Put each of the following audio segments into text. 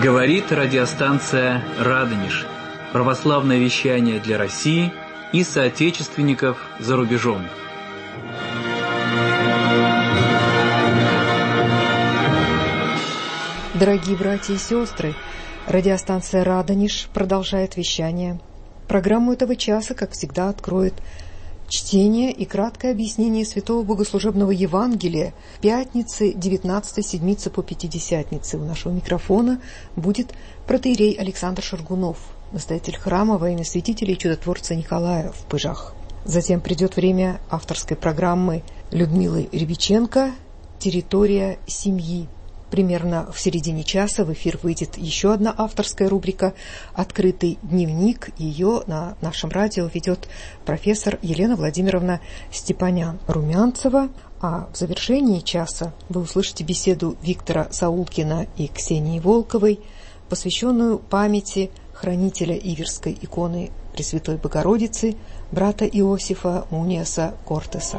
Говорит радиостанция «Радонеж». Православное вещание для России и соотечественников за рубежом. Дорогие братья и сестры, радиостанция «Радонеж» продолжает вещание. Программу этого часа, как всегда, откроет чтение и краткое объяснение Святого Богослужебного Евангелия пятницы 19-й седмицы по Пятидесятнице. У нашего микрофона будет протоиерей Александр Шаргунов, настоятель храма во имя святителя и чудотворца Николая в Пыжах. Затем придет время авторской программы Людмилы Рябиченко «Территория семьи». Примерно в середине часа в эфир выйдет еще одна авторская рубрика «Открытый дневник». Ее на нашем радио ведет профессор Елена Владимировна Степанян-Румянцева. А в завершении часа вы услышите беседу Виктора Саулкина и Ксении Волковой, посвященную памяти хранителя Иверской иконы Пресвятой Богородицы, брата Иосифа Муниаса Кортеса.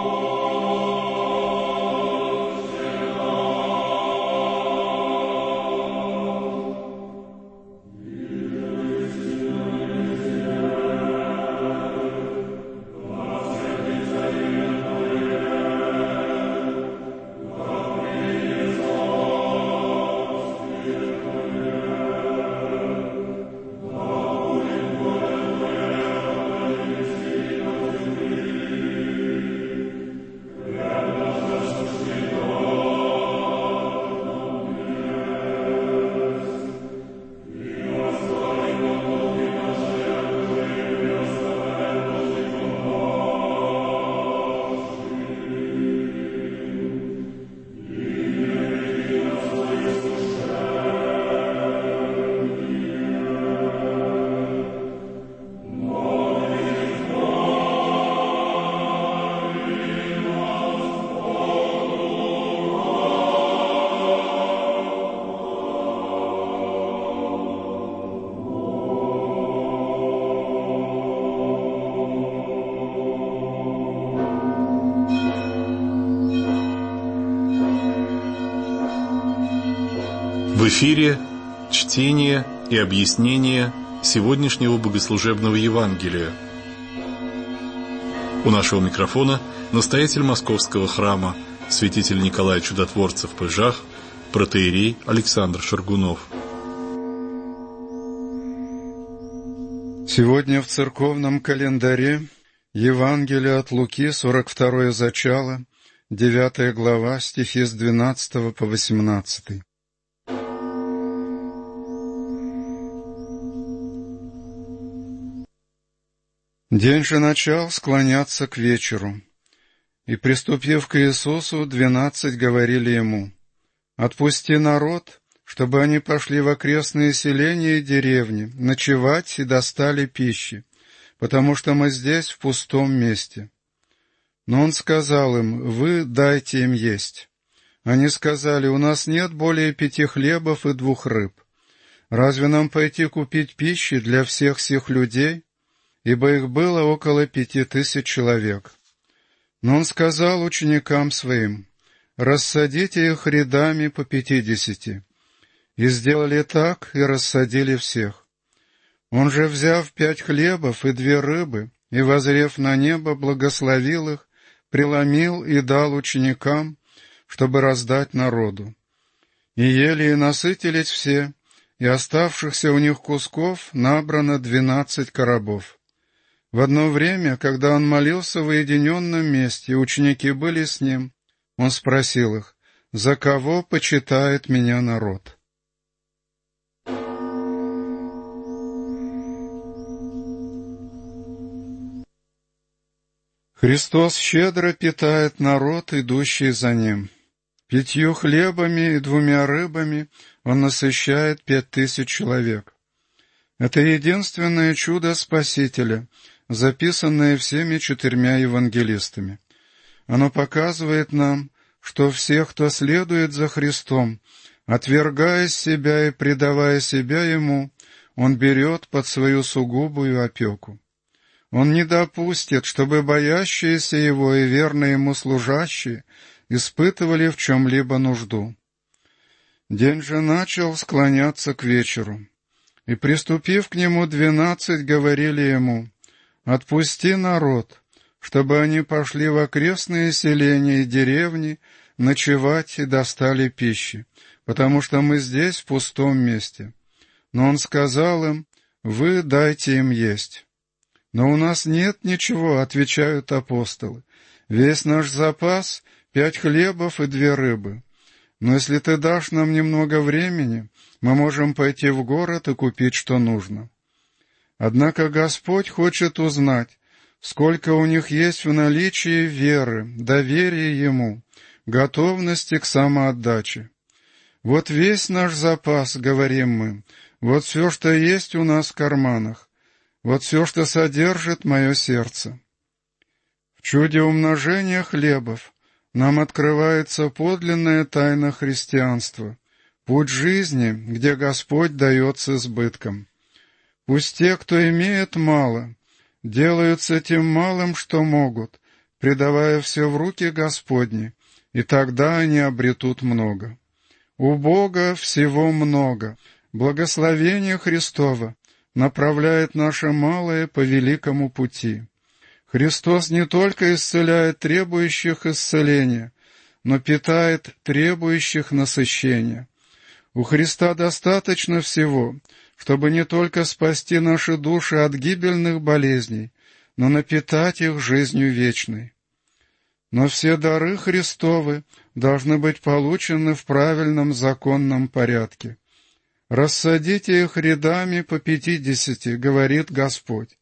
В эфире чтение и объяснение сегодняшнего богослужебного Евангелия. У нашего микрофона настоятель Московского храма, святитель Николай Чудотворца в Пыжах, протоиерей Александр Шаргунов. Сегодня в церковном календаре Евангелие от Луки, 42-е зачало, 9 глава, стихи с 12 по 18. День же начал склоняться к вечеру, и, приступив к Иисусу, 12 говорили ему: «Отпусти народ, чтобы они пошли в окрестные селения и деревни, ночевать и достали пищи, потому что мы здесь в пустом месте». Но он сказал им: «Вы дайте им есть». Они сказали: «У нас нет более 5 хлебов и 2 рыб. Разве нам пойти купить пищи для всех сих людей?» Ибо их было около 5000 человек. Но он сказал ученикам своим: «Рассадите их рядами по 50». И сделали так, и рассадили всех. Он же, взяв 5 хлебов и 2 рыбы, и, воззрев на небо, благословил их, преломил и дал ученикам, чтобы раздать народу. И ели и насытились все, и оставшихся у них кусков набрано 12 коробов. В одно время, когда он молился в уединенном месте, ученики были с ним, он спросил их: «За кого почитает меня народ?» Христос щедро питает народ, идущий за ним. 5 хлебами и 2 рыбами он насыщает 5000 человек. Это единственное чудо Спасителя, записанное всеми 4 евангелистами. Оно показывает нам, что всех, кто следует за Христом, отвергая себя и предавая себя Ему, Он берет под свою сугубую опеку. Он не допустит, чтобы боящиеся Его и верно Ему служащие испытывали в чем-либо нужду. День же начал склоняться к вечеру. И, приступив к нему, 12 говорили ему: «Отпусти народ, чтобы они пошли в окрестные селения и деревни ночевать и достали пищи, потому что мы здесь, в пустом месте». Но он сказал им: «Вы дайте им есть». «Но у нас нет ничего», — отвечают апостолы. «Весь наш запас — 5 хлебов и 2 рыбы. Но если ты дашь нам немного времени, мы можем пойти в город и купить, что нужно». Однако Господь хочет узнать, сколько у них есть в наличии веры, доверия Ему, готовности к самоотдаче. «Вот весь наш запас, — говорим мы, — вот все, что есть у нас в карманах, вот все, что содержит мое сердце». В чуде умножения хлебов нам открывается подлинная тайна христианства, путь жизни, где Господь дает с избытком. Пусть те, кто имеет мало, делают с этим малым, что могут, предавая все в руки Господни, и тогда они обретут много. У Бога всего много. Благословение Христово направляет наше малое по великому пути. Христос не только исцеляет требующих исцеления, но питает требующих насыщения. У Христа достаточно всего, чтобы не только спасти наши души от гибельных болезней, но напитать их жизнью вечной. Но все дары Христовы должны быть получены в правильном законном порядке. «Рассадите их рядами по 50, — говорит Господь.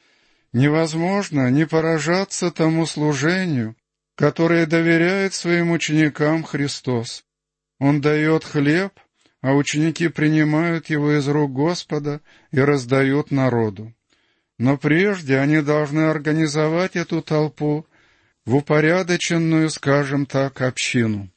Невозможно не поражаться тому служению, которое доверяет своим ученикам Христос. Он дает хлеб, а ученики принимают его из рук Господа и раздают народу. Но прежде они должны организовать эту толпу в упорядоченную, скажем так, общину.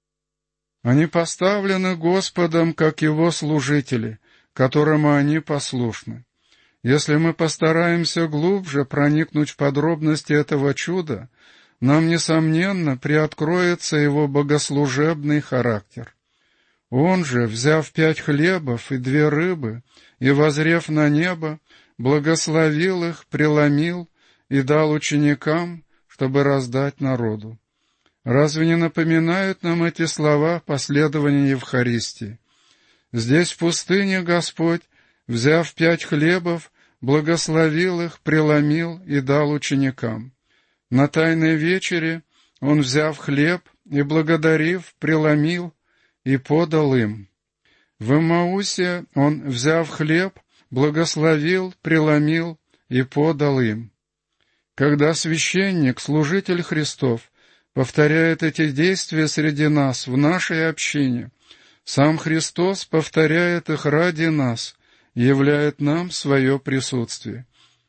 Они поставлены Господом, как Его служители, которому они послушны. Если мы постараемся глубже проникнуть в подробности этого чуда, нам, несомненно, приоткроется его богослужебный характер. Он же, взяв 5 хлебов и 2 рыбы, и, воззрев на небо, благословил их, преломил и дал ученикам, чтобы раздать народу. Разве не напоминают нам эти слова последования Евхаристии? Здесь, в пустыне, Господь, взяв 5 хлебов, благословил их, преломил и дал ученикам. На Тайной вечере Он, взяв хлеб и, благодарив, преломил и подал им. В Эммаусе Он, взяв хлеб, благословил, преломил и подал им. Когда священник, служитель Христов, повторяет эти действия среди нас, в нашей общине, сам Христос повторяет их ради нас и являет нам свое присутствие.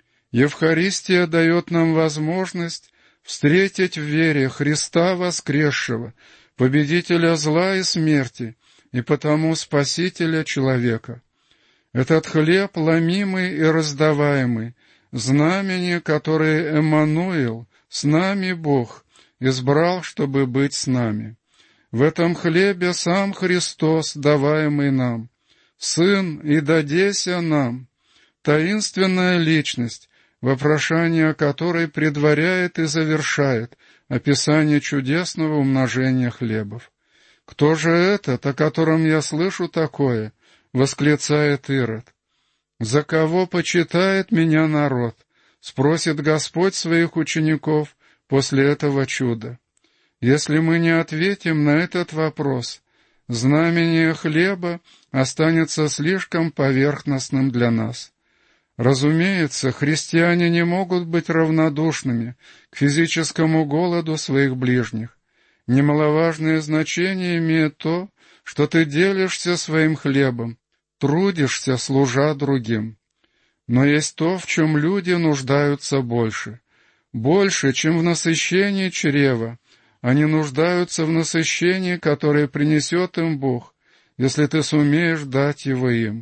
Евхаристия дает нам возможность встретить в вере Христа воскресшего, победителя зла и смерти, и потому Спасителя человека. Этот хлеб, ломимый и раздаваемый, знамение, которое Эммануил, с нами Бог, избрал, чтобы быть с нами. В этом хлебе сам Христос, даваемый нам, Сын и дадеся нам, таинственная личность, вопрошание которой предваряет и завершает описание чудесного умножения хлебов. «Кто же этот, о котором я слышу такое?» — восклицает Ирод. «За кого почитает меня народ?» — спросит Господь своих учеников после этого чуда. Если мы не ответим на этот вопрос, знамение хлеба останется слишком поверхностным для нас. Разумеется, христиане не могут быть равнодушными к физическому голоду своих ближних. Немаловажное значение имеет то, что ты делишься своим хлебом, трудишься, служа другим. Но есть то, в чем люди нуждаются больше. Больше, чем в насыщении чрева, они нуждаются в насыщении, которое принесет им Бог, если ты сумеешь дать его им.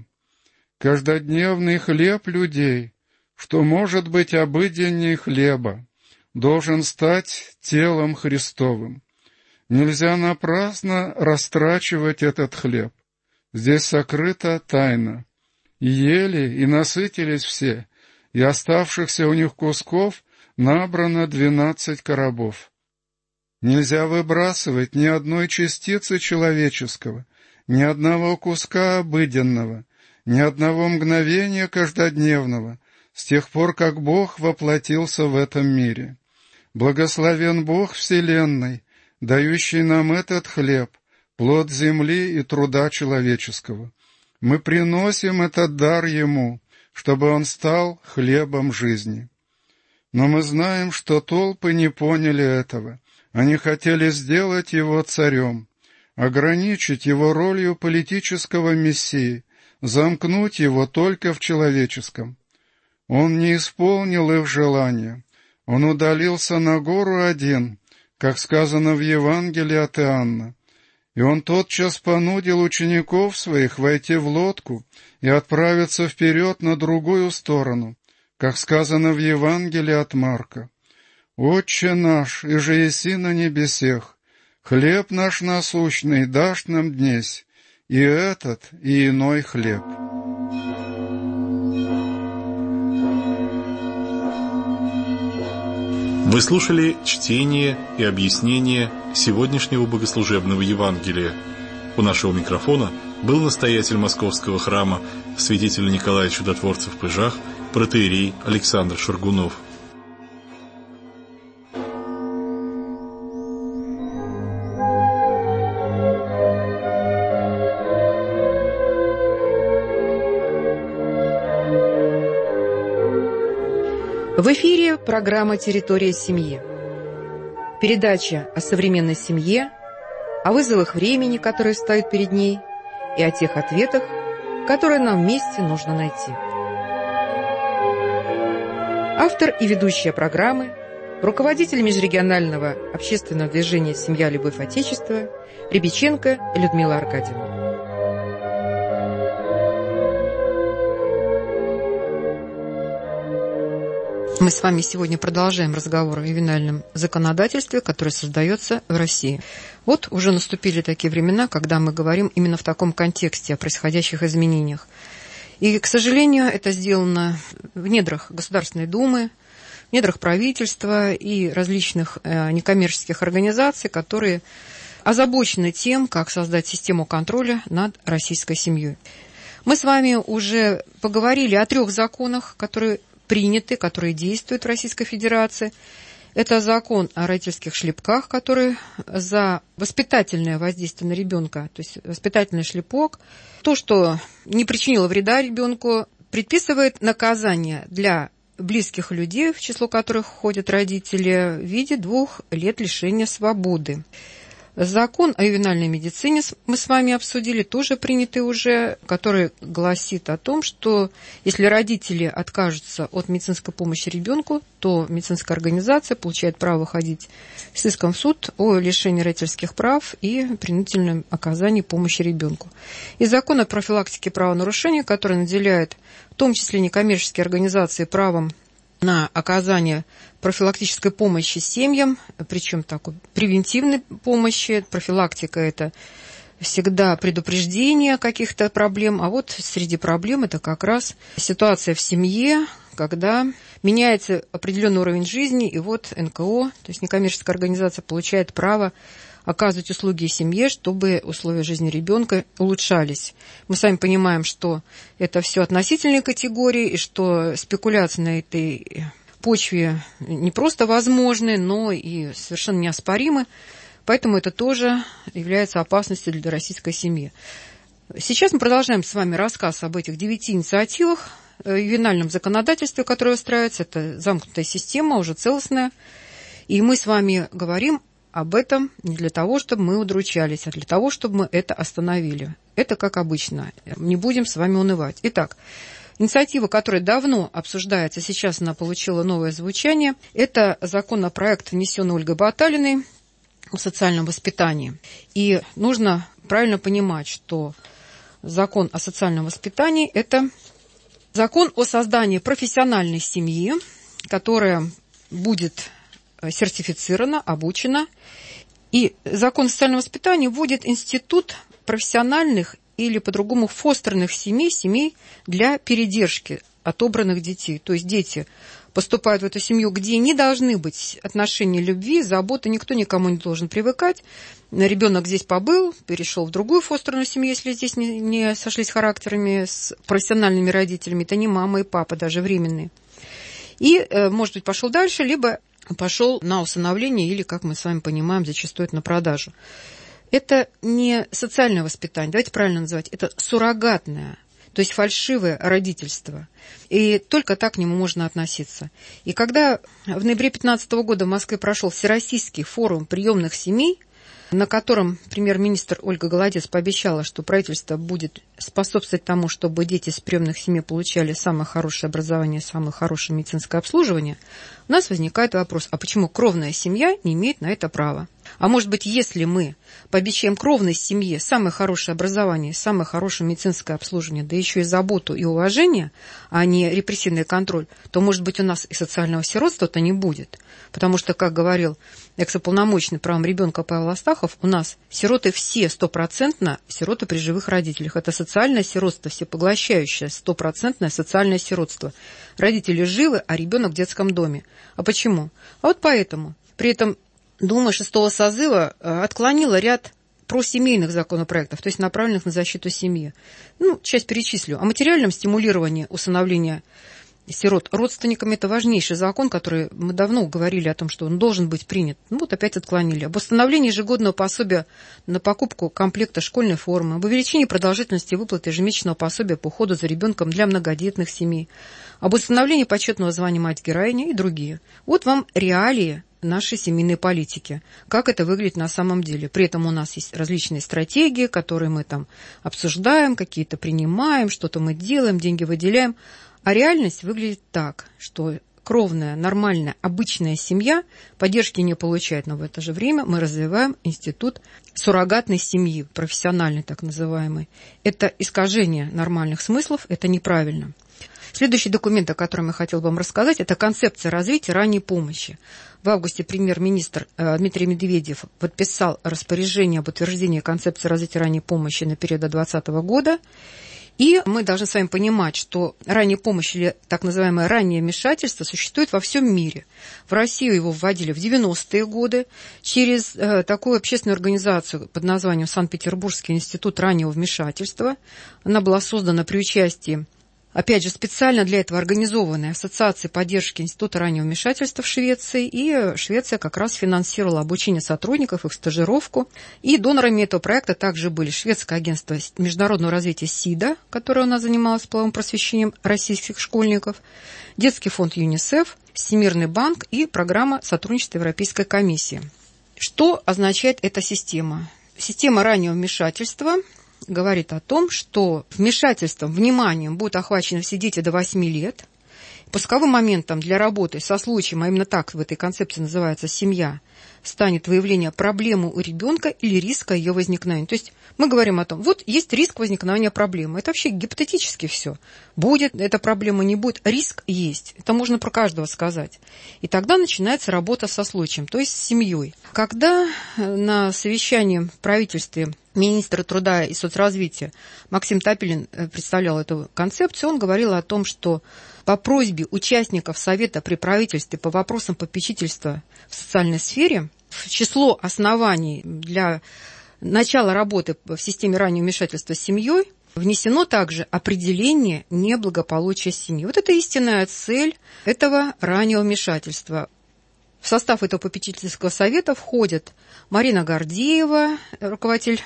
Каждодневный хлеб людей, что может быть обыденней хлеба, должен стать телом Христовым. Нельзя напрасно растрачивать этот хлеб. Здесь сокрыта тайна. И ели, и насытились все, и оставшихся у них кусков набрано 12 коробов. Нельзя выбрасывать ни одной частицы человеческого, ни одного куска обыденного, ни одного мгновения каждодневного, с тех пор, как Бог воплотился в этом мире. Благословен Бог вселенной, дающий нам этот хлеб, плод земли и труда человеческого. Мы приносим этот дар Ему, чтобы Он стал хлебом жизни. Но мы знаем, что толпы не поняли этого. Они хотели сделать Его царем, ограничить Его ролью политического мессии, замкнуть Его только в человеческом. Он не исполнил их желания. Он удалился на гору один, как сказано в Евангелии от Иоанна. И он тотчас понудил учеников своих войти в лодку и отправиться вперед на другую сторону, как сказано в Евангелии от Марка. «Отче наш, иже еси на небесех, хлеб наш насущный дашь нам днесь, и этот, и иной хлеб». Вы слушали чтение и объяснение сегодняшнего богослужебного Евангелия. У нашего микрофона был настоятель Московского храма святитель Николай Чудотворцев в Пыжах, протоиерей Александр Шаргунов. В эфире программа «Территория семьи». Передача о современной семье, о вызовах времени, которые стоят перед ней, и о тех ответах, которые нам вместе нужно найти. Автор и ведущая программы, руководитель межрегионального общественного движения «Семья, любовь, отечество» Рябиченко Людмила Аркадьевна. Мы с вами сегодня продолжаем разговор о ювенальном законодательстве, которое создается в России. Вот уже наступили такие времена, когда мы говорим именно в таком контексте о происходящих изменениях. И, к сожалению, это сделано в недрах Государственной Думы, в недрах правительства и различных некоммерческих организаций, которые озабочены тем, как создать систему контроля над российской семьей. Мы с вами уже поговорили о 3 законах, которые приняты, которые действуют в Российской Федерации. Это закон о родительских шлепках, который за воспитательное воздействие на ребенка, то есть воспитательный шлепок, то, что не причинило вреда ребенку, предписывает наказание для близких людей, в число которых входят родители, в виде 2 лет лишения свободы. Закон о ювенальной медицине мы с вами обсудили, тоже принятый уже, который гласит о том, что если родители откажутся от медицинской помощи ребенку, то медицинская организация получает право выходить с иском в суд о лишении родительских прав и принудительном оказании помощи ребенку. И закон о профилактике правонарушений, который наделяет в том числе некоммерческие организации правом на оказание профилактической помощи семьям, причем такой превентивной помощи. Профилактика – это всегда предупреждение каких-то проблем, а вот среди проблем это как раз ситуация в семье, когда меняется определенный уровень жизни, и вот НКО, то есть некоммерческая организация, получает право оказывать услуги семье, чтобы условия жизни ребенка улучшались. Мы сами понимаем, что это все относительные категории, и что спекуляции на этой почве не просто возможны, но и совершенно неоспоримы. Поэтому это тоже является опасностью для российской семьи. Сейчас мы продолжаем с вами рассказ об этих 9 инициативах в ювенальном законодательстве, которое устраивается. Это замкнутая система, уже целостная. И мы с вами говорим об этом не для того, чтобы мы удручались, а для того, чтобы мы это остановили. Это как обычно. Не будем с вами унывать. Итак, инициатива, которая давно обсуждается, сейчас она получила новое звучание. Это законопроект, внесенный Ольгой Баталиной, о социальном воспитании. И нужно правильно понимать, что закон о социальном воспитании – это закон о создании профессиональной семьи, которая будет сертифицирована, обучена. И закон о социальном воспитании вводит институт профессиональных или по-другому фостерных семей, семей для передержки отобранных детей. То есть дети поступают в эту семью, где не должны быть отношения любви, заботы, никто никому не должен привыкать. Ребенок здесь побыл, перешел в другую фостерную семью, если здесь не сошлись характерами с профессиональными родителями. Это не мама и папа, даже временные. И, может быть, пошел дальше, либо пошел на усыновление, или, как мы с вами понимаем, зачастую это на продажу. Это не социальное воспитание, давайте правильно называть, это суррогатное, то есть фальшивое родительство. И только так к нему можно относиться. И когда в ноябре 2015 года в Москве прошел Всероссийский форум приемных семей, на котором премьер-министр Ольга Голодец пообещала, что правительство будет способствовать тому, чтобы дети из приемных семей получали самое хорошее образование, самое хорошее медицинское обслуживание, у нас возникает вопрос, а почему кровная семья не имеет на это права? А может быть, если мы пообещаем кровной семье самое хорошее образование, самое хорошее медицинское обслуживание, да еще и заботу и уважение, а не репрессивный контроль, то, может быть, у нас и социального сиротства-то не будет. Потому что, как говорил экс-уполномоченный правам ребенка Павел Астахов, у нас сироты все 100% сироты при живых родителях. Это социальное сиротство, всепоглощающее, 100% социальное сиротство. Родители живы, а ребенок в детском доме. А почему? А вот поэтому. При этом Дума 6-го созыва отклонила ряд просемейных законопроектов, то есть направленных на защиту семьи. Часть перечислю. О материальном стимулировании усыновления сирот родственниками – это важнейший закон, который мы давно говорили о том, что он должен быть принят. Вот опять отклонили. Об установлении ежегодного пособия на покупку комплекта школьной формы, об увеличении продолжительности выплаты ежемесячного пособия по уходу за ребенком для многодетных семей, об установлении почетного звания мать-героини и другие. Вот вам реалии нашей семейной политики, как это выглядит на самом деле. При этом у нас есть различные стратегии, которые мы там обсуждаем, какие-то принимаем, что-то мы делаем, деньги выделяем. А реальность выглядит так, что кровная, нормальная, обычная семья поддержки не получает, но в это же время мы развиваем институт суррогатной семьи, профессиональной так называемой. Это искажение нормальных смыслов, это неправильно. Следующий документ, о котором я хотела бы вам рассказать, это концепция развития ранней помощи. В августе премьер-министр Дмитрий Медведев подписал распоряжение об утверждении концепции развития ранней помощи на период до 2020 года. И мы должны с вами понимать, что ранняя помощь или так называемое раннее вмешательство существует во всем мире. В Россию его вводили в 90-е годы через такую общественную организацию под названием Санкт-Петербургский институт раннего вмешательства. Она была создана при участии, опять же, специально для этого организованной Ассоциации поддержки Института раннего вмешательства в Швеции, и Швеция как раз финансировала обучение сотрудников, их стажировку. И донорами этого проекта также были Шведское агентство международного развития СИДА, которое у нас занималось половым просвещением российских школьников, Детский фонд ЮНИСЕФ, Всемирный банк и программа сотрудничества Европейской комиссии. Что означает эта система? Система раннего вмешательства говорит о том, что вмешательством, вниманием будут охвачены все дети до 8 лет. Пусковым моментом для работы со случаем, а именно так в этой концепции называется семья, станет выявление проблемы у ребенка или риска ее возникновения. То есть мы говорим о том, вот есть риск возникновения проблемы. Это вообще гипотетически все. Будет эта проблема, не будет, риск есть. Это можно про каждого сказать. И тогда начинается работа со случаем, то есть с семьей. Когда на совещании в правительстве министр труда и соцразвития Максим Топилин представлял эту концепцию, он говорил о том, что по просьбе участников Совета при правительстве по вопросам попечительства в социальной сфере в число оснований для начала работы в системе раннего вмешательства с семьей внесено также определение неблагополучия семьи. Вот это истинная цель этого раннего вмешательства. В состав этого попечительского совета входят Марина Гордеева, руководитель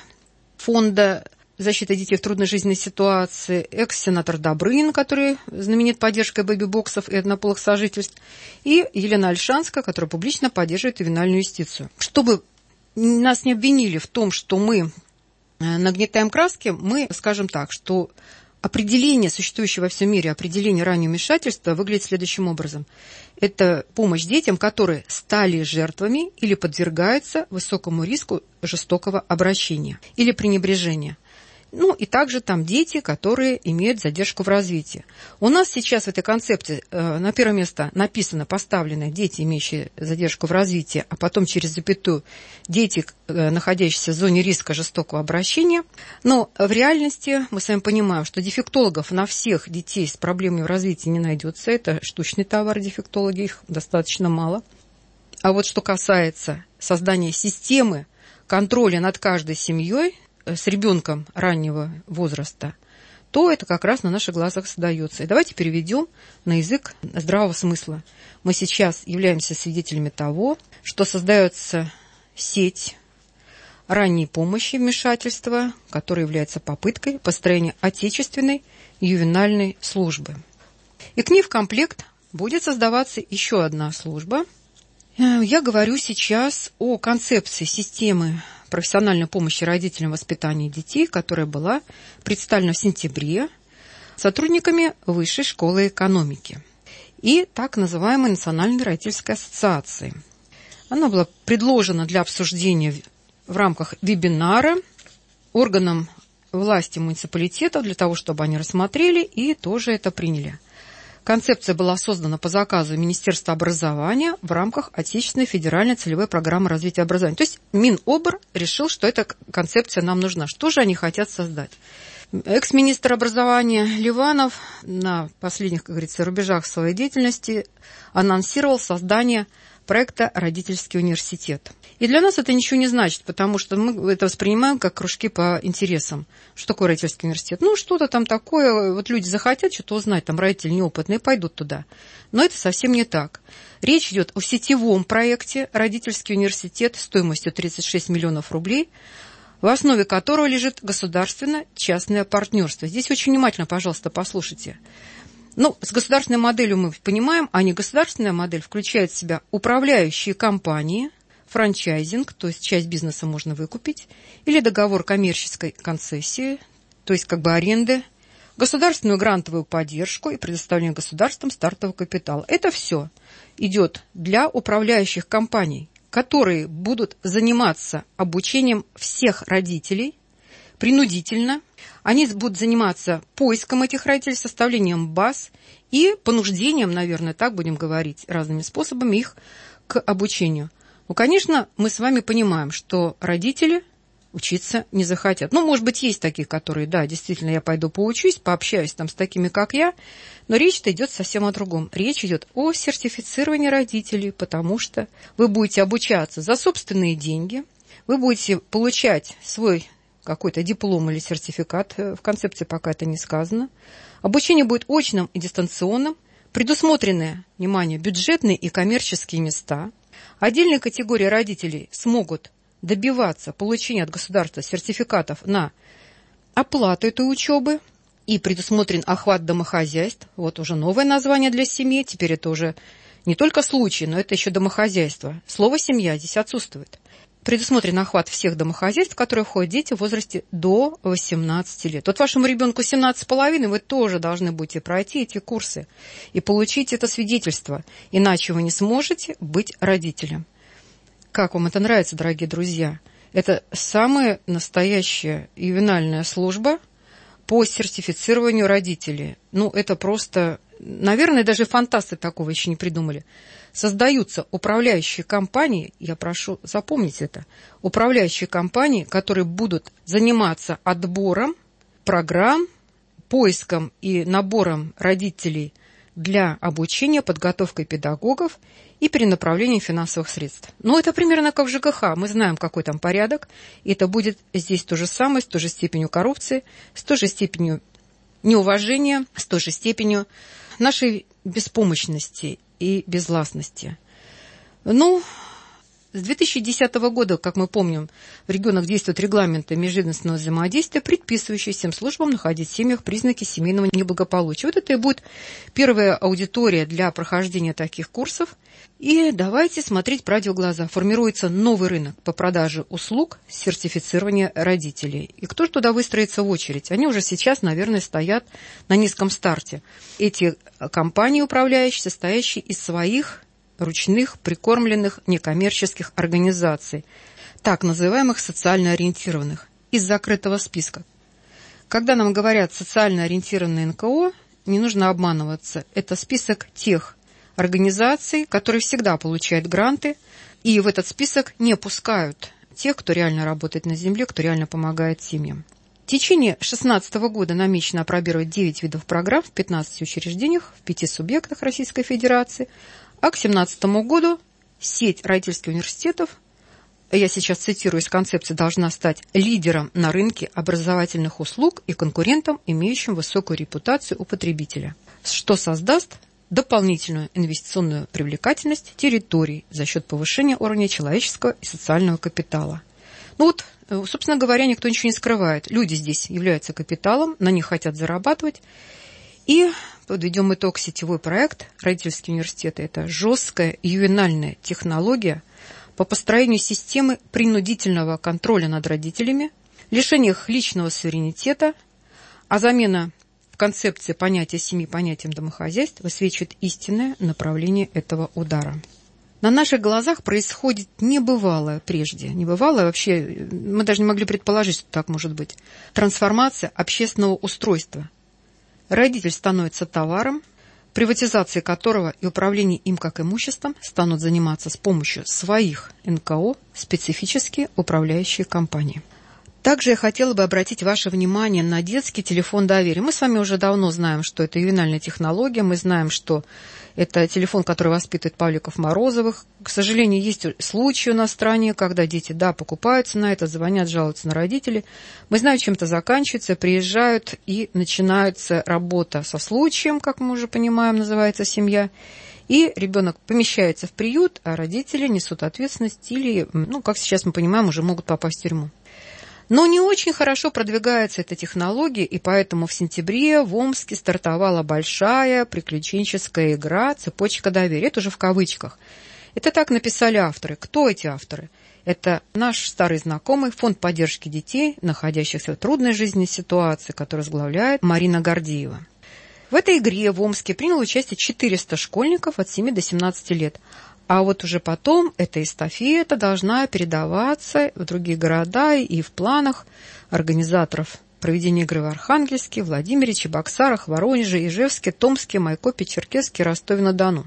фонда защиты детей в трудной жизненной ситуации, экс-сенатор Добрын, который знаменит поддержкой бэби-боксов и однополых сожительств, и Елена Ольшанская, которая публично поддерживает ювенальную юстицию. Чтобы нас не обвинили в том, что мы нагнетаем краски, мы скажем так, что определение, существующее во всем мире, определение раннего вмешательства выглядит следующим образом. Это помощь детям, которые стали жертвами или подвергаются высокому риску жестокого обращения или пренебрежения. Ну, и также там дети, которые имеют задержку в развитии. У нас сейчас в этой концепции на первое место написано, поставлены дети, имеющие задержку в развитии, а потом через запятую дети, находящиеся в зоне риска жестокого обращения. Но в реальности мы с вами понимаем, что дефектологов на всех детей с проблемой в развитии не найдется. Это штучный товар, дефектологи, их достаточно мало. А вот что касается создания системы контроля над каждой семьей, с ребенком раннего возраста, то это как раз на наших глазах создается. И давайте переведем на язык здравого смысла. Мы сейчас являемся свидетелями того, что создается сеть ранней помощи, вмешательства, которая является попыткой построения отечественной ювенальной службы. И к ней в комплект будет создаваться еще одна служба. Я говорю сейчас о концепции системы профессиональной помощи родителям в воспитании детей, которая была представлена в сентябре сотрудниками Высшей школы экономики и так называемой Национальной родительской ассоциации. Она была предложена для обсуждения в рамках вебинара органам власти муниципалитетов для того, чтобы они рассмотрели и тоже это приняли. Концепция была создана по заказу Министерства образования в рамках Отечественной федеральной целевой программы развития образования. То есть Минобр решил, что эта концепция нам нужна. Что же они хотят создать? Экс-министр образования Ливанов на последних, как говорится, рубежах своей деятельности анонсировал создание проекта «Родительский университет». И для нас это ничего не значит, потому что мы это воспринимаем как кружки по интересам. Что такое родительский университет? Ну, что-то там такое, вот люди захотят что-то узнать, там родители неопытные, пойдут туда. Но это совсем не так. Речь идет о сетевом проекте «Родительский университет» стоимостью 36 миллионов рублей, в основе которого лежит государственно-частное партнерство. Здесь очень внимательно, пожалуйста, послушайте. Ну, с государственной моделью мы понимаем, а не государственная модель включает в себя управляющие компании, франчайзинг, то есть часть бизнеса можно выкупить, или договор коммерческой концессии, то есть как бы аренды, государственную грантовую поддержку и предоставление государством стартового капитала. Это все идет для управляющих компаний, которые будут заниматься обучением всех родителей принудительно. Они будут заниматься поиском этих родителей, составлением баз и понуждением, наверное, так будем говорить, разными способами их к обучению. Ну, конечно, мы с вами понимаем, что родители учиться не захотят. Ну, может быть, есть такие, которые, да, действительно, я пойду поучусь, пообщаюсь там с такими, как я, но речь-то идет совсем о другом. Речь идет о сертифицировании родителей, потому что вы будете обучаться за собственные деньги, вы будете получать свой какой-то диплом или сертификат, в концепции пока это не сказано. Обучение будет очным и дистанционным, предусмотрены, внимание, бюджетные и коммерческие места. Отдельные категории родителей смогут добиваться получения от государства сертификатов на оплату этой учебы, и предусмотрен охват домохозяйств. Вот уже новое название для семьи. Теперь это уже не только случай, но это еще домохозяйство. Слово «семья» здесь отсутствует. Предусмотрен охват всех домохозяйств, в которые входят дети в возрасте до 18 лет. Вот вашему ребенку 17,5, вы тоже должны будете пройти эти курсы и получить это свидетельство. Иначе вы не сможете быть родителем. Как вам это нравится, дорогие друзья? Это самая настоящая ювенальная служба по сертифицированию родителей. Ну, это просто... Наверное, даже фантасты такого еще не придумали. Создаются управляющие компании, я прошу запомнить это, управляющие компании, которые будут заниматься отбором программ, поиском и набором родителей для обучения, подготовкой педагогов и перенаправлением финансовых средств. Но это примерно как в ЖКХ. Мы знаем, какой там порядок. И это будет здесь то же самое, с той же степенью коррупции, с той же степенью неуважения, с той же степенью нашей беспомощности и безвластности. Ну, с 2010 года, как мы помним, в регионах действуют регламенты межведомственного взаимодействия, предписывающие всем службам находить в семьях признаки семейного неблагополучия. Вот это и будет первая аудитория для прохождения таких курсов. И давайте смотреть правде в глаза. Формируется новый рынок по продаже услуг сертифицирования родителей. И кто же туда выстроится в очередь? Они уже сейчас, наверное, стоят на низком старте. Эти компании управляющие, состоящие из своих ручных, прикормленных некоммерческих организаций, так называемых социально ориентированных, из закрытого списка. Когда нам говорят социально ориентированные НКО, не нужно обманываться. Это список тех организаций, которые всегда получают гранты, и в этот список не пускают тех, кто реально работает на земле, кто реально помогает семьям. В течение 2016 года намечено опробировать 9 видов программ в 15 учреждениях, в 5 субъектах Российской Федерации, а к 2017 году сеть родительских университетов, я сейчас цитирую из концепции, должна стать лидером на рынке образовательных услуг и конкурентом, имеющим высокую репутацию у потребителя, что создаст дополнительную инвестиционную привлекательность территорий за счет повышения уровня человеческого и социального капитала. Ну вот, собственно говоря, никто ничего не скрывает. Люди здесь являются капиталом, на них хотят зарабатывать. И подведем итог: сетевой проект «Родительские университеты» – это жесткая ювенальная технология по построению системы принудительного контроля над родителями, лишения их личного суверенитета, а замена в концепции понятия семьи понятием домохозяйств высвечивает истинное направление этого удара. На наших глазах происходит небывалое прежде, небывалое вообще, мы даже не могли предположить, что так может быть, трансформация общественного устройства. Родитель становится товаром, приватизацией которого и управление им как имуществом станут заниматься с помощью своих НКО специфические управляющие компании. Также я хотела бы обратить ваше внимание на детский телефон доверия. Мы с вами уже давно знаем, что это ювенальная технология, мы знаем, что это телефон, который воспитывает Павликов-Морозовых. К сожалению, есть случаи у нас в стране, когда дети, покупаются на это, звонят, жалуются на родителей. Мы знаем, чем это заканчивается, приезжают и начинается работа со случаем, как мы уже понимаем, называется семья. И ребенок помещается в приют, а родители несут ответственность или, как сейчас мы понимаем, уже могут попасть в тюрьму. Но не очень хорошо продвигается эта технология, и поэтому в сентябре в Омске стартовала большая приключенческая игра «Цепочка доверия». Это уже в кавычках. Это так написали авторы. Кто эти авторы? Это наш старый знакомый фонд поддержки детей, находящихся в трудной жизненной ситуации, который возглавляет Марина Гордеева. В этой игре в Омске приняло участие 400 школьников от 7 до 17 лет. А вот уже потом эта эстафета должна передаваться в другие города, и в планах организаторов проведения игры в Архангельске, Владимире, Чебоксарах, Воронеже, Ижевске, Томске, Майкопе, Черкесске, Ростове-на-Дону.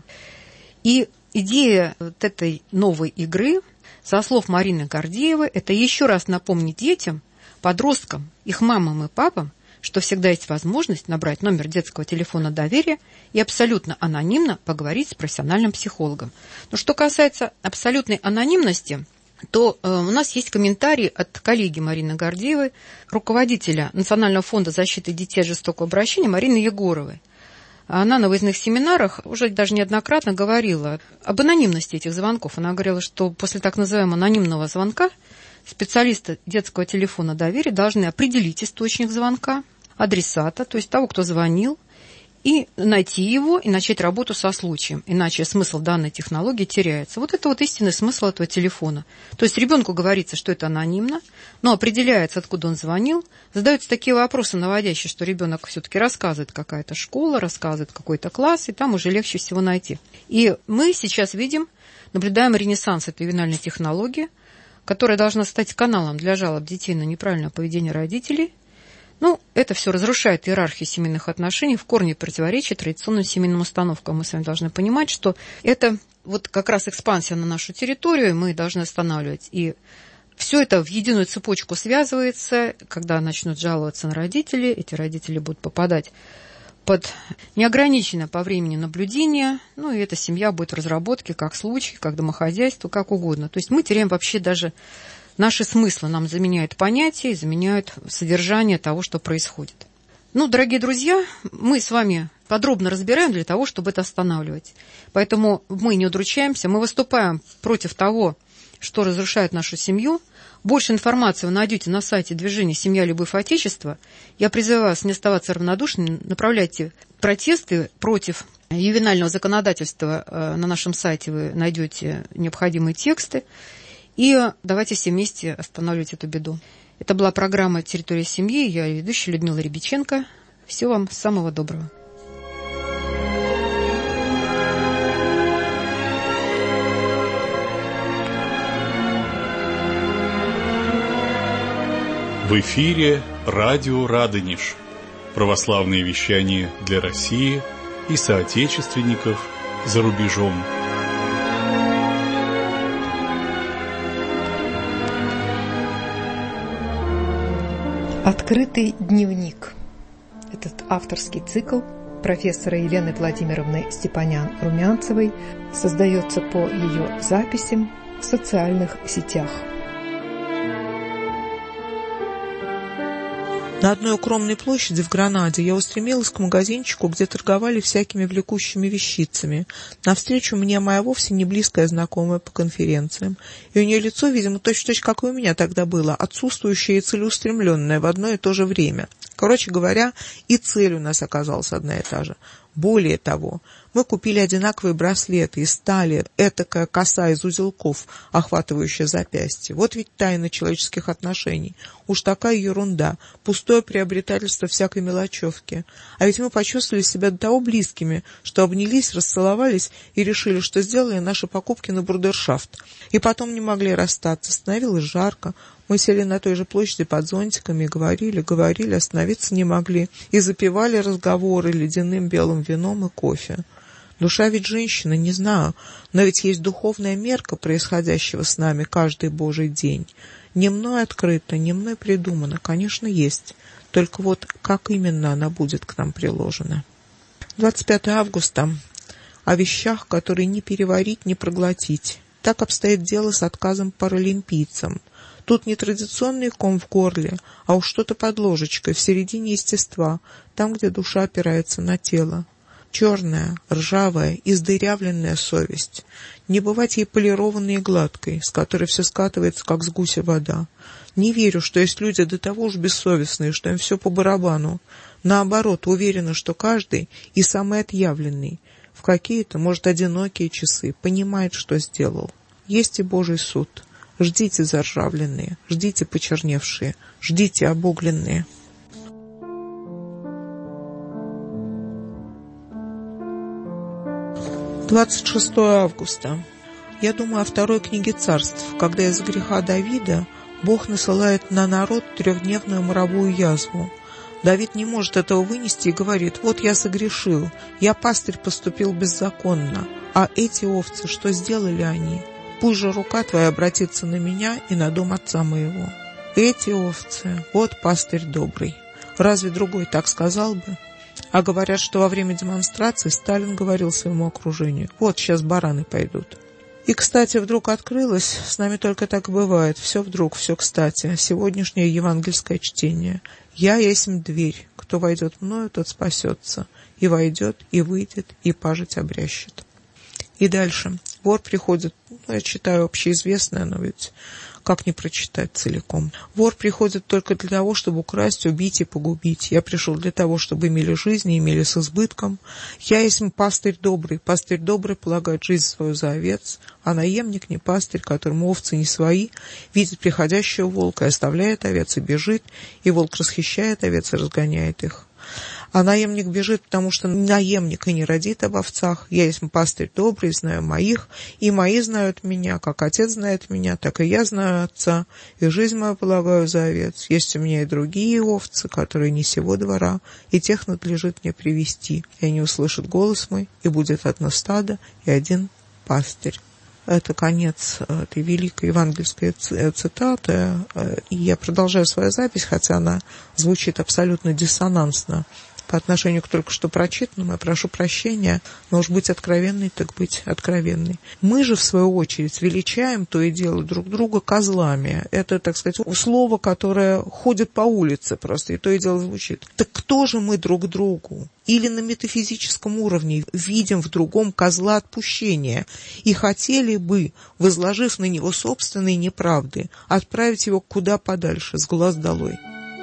И идея вот этой новой игры, со слов Марины Гордеевой, это еще раз напомнить детям, подросткам, их мамам и папам, что всегда есть возможность набрать номер детского телефона доверия и абсолютно анонимно поговорить с профессиональным психологом. Но что касается абсолютной анонимности, то у нас есть комментарий от коллеги Марины Гордеевой, руководителя Национального фонда защиты детей от жестокого обращения Марины Егоровой. Она на выездных семинарах уже даже неоднократно говорила об анонимности этих звонков. Она говорила, что после так называемого анонимного звонка специалисты детского телефона доверия должны определить источник звонка, адресата, то есть того, кто звонил, и найти его, и начать работу со случаем. Иначе смысл данной технологии теряется. Вот это вот истинный смысл этого телефона. То есть ребенку говорится, что это анонимно, но определяется, откуда он звонил. Задаются такие вопросы наводящие, что ребенок все-таки рассказывает, какая-то школа, рассказывает какой-то класс, и там уже легче всего найти. И мы сейчас видим, наблюдаем ренессанс этой ювенальной технологии, которая должна стать каналом для жалоб детей на неправильное поведение родителей. Это все разрушает иерархию семейных отношений, в корне противоречит традиционным семейным установкам. Мы с вами должны понимать, что это вот как раз экспансия на нашу территорию, мы должны останавливать. И все это в единую цепочку связывается, когда начнут жаловаться на родителей, эти родители будут попадать под неограниченное по времени наблюдение, и эта семья будет в разработке как случай, как домохозяйство, как угодно. То есть мы теряем вообще даже наши смыслы, нам заменяют понятия, заменяют содержание того, что происходит. Дорогие друзья, мы с вами подробно разбираем для того, чтобы это останавливать. Поэтому мы не удручаемся, мы выступаем против того, что разрушает нашу семью. Больше информации вы найдете на сайте движения «Семья, любовь, отечество». Я призываю вас не оставаться равнодушными, направляйте протесты против ювенального законодательства. На нашем сайте вы найдете необходимые тексты. И давайте все вместе останавливать эту беду. Это была программа «Территория семьи». Я ведущая Людмила Рябиченко. Всего вам самого доброго. В эфире Радио Радонеж. Православные вещания для России и соотечественников за рубежом. Открытый дневник. Этот авторский цикл профессора Елены Владимировны Степанян-Румянцевой создается по ее записям в социальных сетях. На одной укромной площади в Гранаде я устремилась к магазинчику, где торговали всякими влекущими вещицами. Навстречу мне моя вовсе не близкая знакомая по конференциям. И у нее лицо, видимо, точь-в-точь, как и у меня тогда было, отсутствующее и целеустремленное в одно и то же время. Короче говоря, и цель у нас оказалась одна и та же. Более того, мы купили одинаковые браслеты из стали, этакая коса из узелков, охватывающая запястье. Вот ведь тайна человеческих отношений. Уж такая ерунда, пустое приобретательство всякой мелочевки. А ведь мы почувствовали себя до того близкими, что обнялись, расцеловались и решили, что сделали наши покупки на брудершафт. И потом не могли расстаться, становилось жарко. Мы сели на той же площади под зонтиками и говорили, остановиться не могли, и запивали разговоры ледяным белым вином и кофе. Душа ведь женщина, не знаю, но ведь есть духовная мерка происходящего с нами каждый божий день. Не мной открыто, не мной придумано, конечно, есть. Только вот как именно она будет к нам приложена. 25 августа. О вещах, которые не переварить, не проглотить. Так обстоит дело с отказом паралимпийцам. Тут не традиционный ком в горле, а уж что-то под ложечкой, в середине естества, там, где душа опирается на тело. Черная, ржавая, издырявленная совесть. Не бывать ей полированной и гладкой, с которой все скатывается, как с гуся вода. Не верю, что есть люди до того уж бессовестные, что им все по барабану. Наоборот, уверена, что каждый, и самый отъявленный, в какие-то, может, одинокие часы, понимает, что сделал. Есть и Божий суд. Ждите заржавленные, ждите почерневшие, ждите обугленные. — 26 августа. Я думаю о второй книге царств, когда из-за греха Давида Бог насылает на народ 3-дневную моровую язву. Давид не может этого вынести и говорит: «Вот я согрешил, я, пастырь, поступил беззаконно, а эти овцы, что сделали они? Пусть же рука твоя обратится на меня и на дом отца моего. Эти овцы, вот пастырь добрый». Разве другой так сказал бы? А говорят, что во время демонстрации Сталин говорил своему окружению: «Вот сейчас бараны пойдут». И, кстати, вдруг открылось, с нами только так бывает, все вдруг, все кстати, сегодняшнее евангельское чтение. «Я есмь дверь, кто войдет мною, тот спасется, и войдет, и выйдет, и пажить обрящет». И дальше. Вор приходит, я читаю общеизвестное, но ведь как не прочитать целиком? Вор приходит только для того, чтобы украсть, убить и погубить. Я пришел для того, чтобы имели жизнь и имели с избытком. Я есть пастырь добрый полагает жизнь свою за овец, а наемник не пастырь, которому овцы не свои, видит приходящего волка и оставляет овец и бежит, и волк расхищает овец и разгоняет их. А наемник бежит, потому что наемник и не родит об овцах. Я есть пастырь добрый, знаю моих, и мои знают меня, как отец знает меня, так и я знаю отца, и жизнь мою полагаю за овец. Есть у меня и другие овцы, которые не сего двора, и тех надлежит мне привести. И они услышат голос мой, и будет одно стадо и один пастырь. Это конец этой великой евангельской цитаты, и я продолжаю свою запись, хотя она звучит абсолютно диссонансно по отношению к только что прочитанному. Я прошу прощения, но уж быть откровенной, так быть откровенной. Мы же, в свою очередь, величаем то и дело друг друга козлами. Это, так сказать, слово, которое ходит по улице просто, и то и дело звучит. Так кто же мы друг другу? Или на метафизическом уровне видим в другом козла отпущения и хотели бы, возложив на него собственные неправды, отправить его куда подальше, с глаз долой.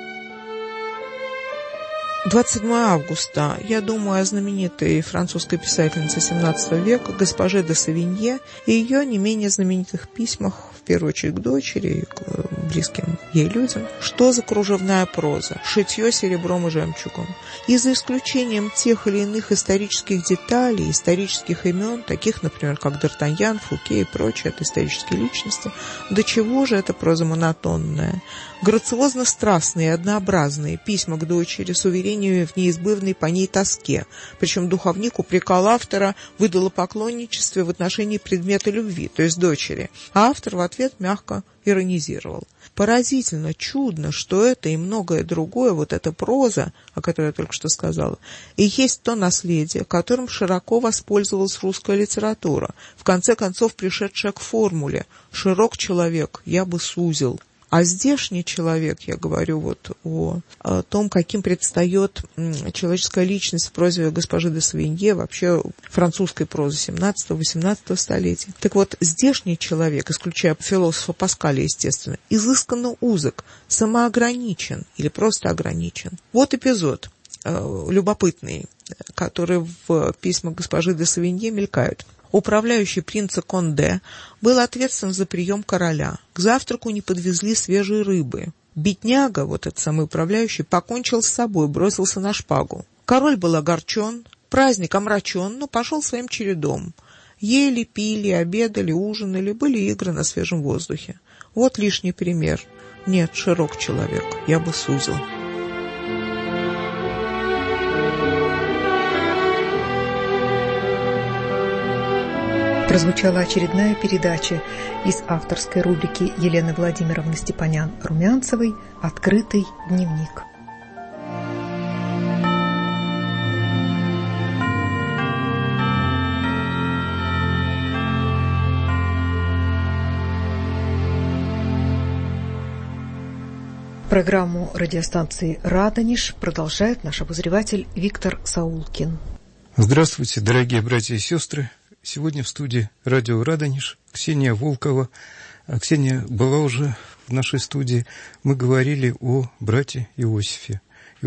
27 августа. Я думаю о знаменитой французской писательнице XVII века госпоже де Савинье и ее не менее знаменитых письмах, в первую очередь к дочери, к близким ей людям, что за кружевная проза, шитье серебром и жемчугом. И за исключением тех или иных исторических деталей, исторических имен, таких, например, как Д'Артаньян, Фуке и прочие, это исторические личности, до чего же эта проза монотонная? Грациозно-страстные и однообразные письма к дочери с уверениями в неизбывной по ней тоске. Причем духовник упрекал автора в идолопоклонничестве в отношении предмета любви, то есть дочери, а автор в ответ мягко иронизировал. Поразительно, чудно, что это и многое другое, вот эта проза, о которой я только что сказала, и есть то наследие, которым широко воспользовалась русская литература, в конце концов пришедшая к формуле «широк человек, я бы сузил». А здешний человек, я говорю вот о том, каким предстает человеческая личность в прозе госпожи де Савинье, вообще французской прозы 17-18 столетия. Так вот, здешний человек, исключая философа Паскаля, естественно, изысканно узок, самоограничен или просто ограничен. Вот эпизод любопытный, который в письмах госпожи де Савинье мелькают. Управляющий принца Конде был ответственен за прием короля. К завтраку не подвезли свежей рыбы. Бедняга, вот этот самый управляющий, покончил с собой, бросился на шпагу. Король был огорчен, праздник омрачен, но пошел своим чередом. Ели, пили, обедали, ужинали, были игры на свежем воздухе. Вот лишний пример. Нет, широк человек, я бы сузил. Прозвучала очередная передача из авторской рубрики Елены Владимировны Степанян-Румянцевой «Открытый дневник». Программу радиостанции «Радонеж» продолжает наш обозреватель Виктор Саулкин. Здравствуйте, дорогие братья и сестры. Сегодня в студии радио «Радонеж» Ксения Волкова. Ксения была уже в нашей студии. Мы говорили о брате Иосифе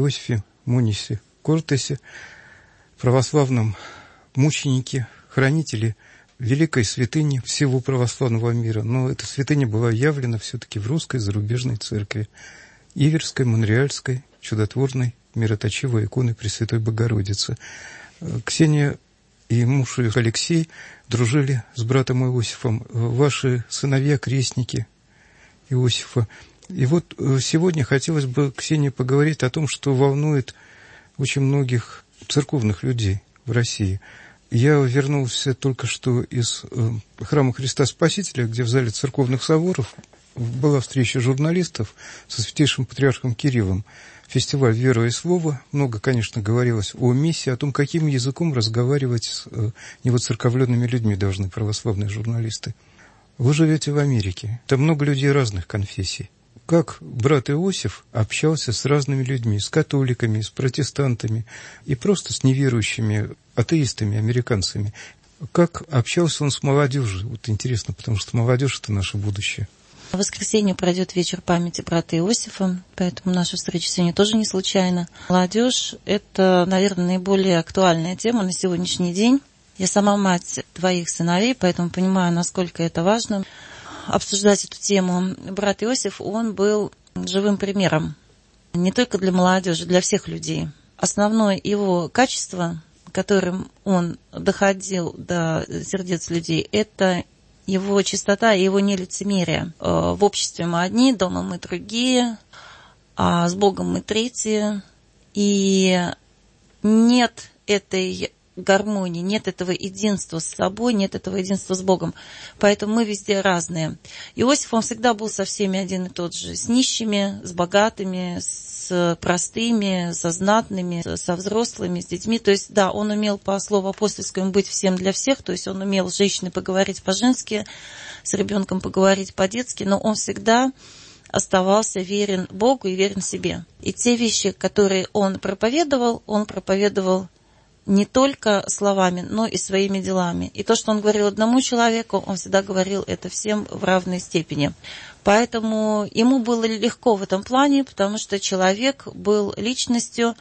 Мунисе Кортесе, православном мученике, хранителе великой святыни всего православного мира. Но эта святыня была явлена все-таки в русской зарубежной церкви, Иверской, Монреальской, чудотворной, мироточивой иконы Пресвятой Богородицы. Ксения и муж их Алексей дружили с братом Иосифом, ваши сыновья-крестники Иосифа. И вот сегодня хотелось бы, Ксения, поговорить о том, что волнует очень многих церковных людей в России. Я вернулся только что из храма Христа Спасителя, где в зале церковных соборов была встреча журналистов со святейшим патриархом Кириллом. Фестиваль «Вера и слово». Много, конечно, говорилось о миссии, о том, каким языком разговаривать с невоцерковленными людьми должны православные журналисты. Вы живете в Америке. Там много людей разных конфессий. Как брат Иосиф общался с разными людьми, с католиками, с протестантами и просто с неверующими атеистами, американцами. Как общался он с молодежью? Вот интересно, потому что молодежь – это наше будущее. В воскресенье пройдет вечер памяти брата Иосифа, поэтому наша встреча сегодня тоже не случайна. Молодежь – это, наверное, наиболее актуальная тема на сегодняшний день. Я сама мать двоих сыновей, поэтому понимаю, насколько это важно обсуждать эту тему. Брат Иосиф, он был живым примером не только для молодежи, для всех людей. Основное его качество, которым он доходил до сердец людей, это его чистота и его нелицемерие. В обществе мы одни, дома мы другие, а с Богом мы третьи. И нет этой гармонии, нет этого единства с собой, нет этого единства с Богом. Поэтому мы везде разные. Иосиф, он всегда был со всеми один и тот же. С нищими, с богатыми, с простыми, со знатными, со взрослыми, с детьми. То есть, да, он умел по слову апостольскому быть всем для всех. То есть он умел с женщиной поговорить по-женски, с ребенком поговорить по-детски, но он всегда оставался верен Богу и верен себе. И те вещи, которые он проповедовал не только словами, но и своими делами. И то, что он говорил одному человеку, он всегда говорил это всем в равной степени. Поэтому ему было легко в этом плане, потому что человек был личностью,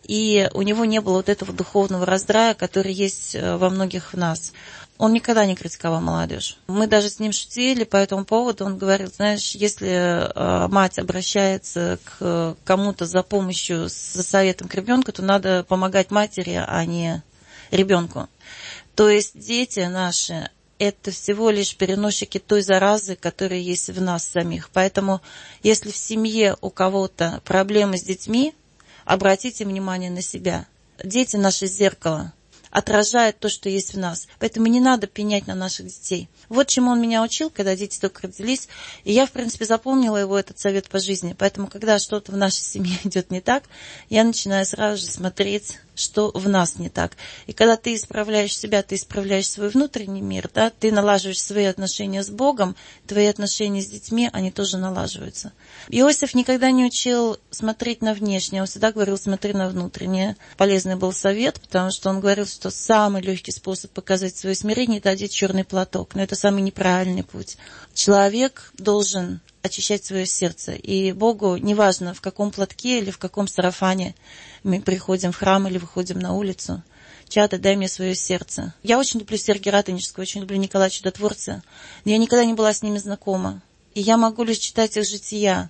и у него не было вот этого духовного раздрая, который есть во многих в нас. Он никогда не критиковал молодежь. Мы даже с ним шутили по этому поводу. Он говорил, знаешь, если мать обращается к кому-то за помощью, за советом к ребенку, то надо помогать матери, а не ребенку. То есть дети наши – это всего лишь переносчики той заразы, которая есть в нас самих. Поэтому если в семье у кого-то проблемы с детьми, обратите внимание на себя. Дети – наше зеркало. Отражает то, что есть в нас. Поэтому не надо пенять на наших детей. Вот чему он меня учил, когда дети только родились. И я, в принципе, запомнила его этот совет по жизни. Поэтому, когда что-то в нашей семье идет не так, я начинаю сразу же смотреть, что в нас не так. И когда ты исправляешь себя, ты исправляешь свой внутренний мир, да, ты налаживаешь свои отношения с Богом, твои отношения с детьми, они тоже налаживаются. Иосиф никогда не учил смотреть на внешнее, он всегда говорил, смотри на внутреннее. Полезный был совет, потому что он говорил, что самый легкий способ показать свое смирение – это одеть черный платок. Но это самый неправильный путь. Человек должен очищать свое сердце. И Богу неважно, в каком платке или в каком сарафане мы приходим в храм или выходим на улицу. Чада, дай мне свое сердце. Я очень люблю Сергия Радонежского, очень люблю Николая Чудотворца. Но я никогда не была с ними знакома. И я могу лишь читать их жития.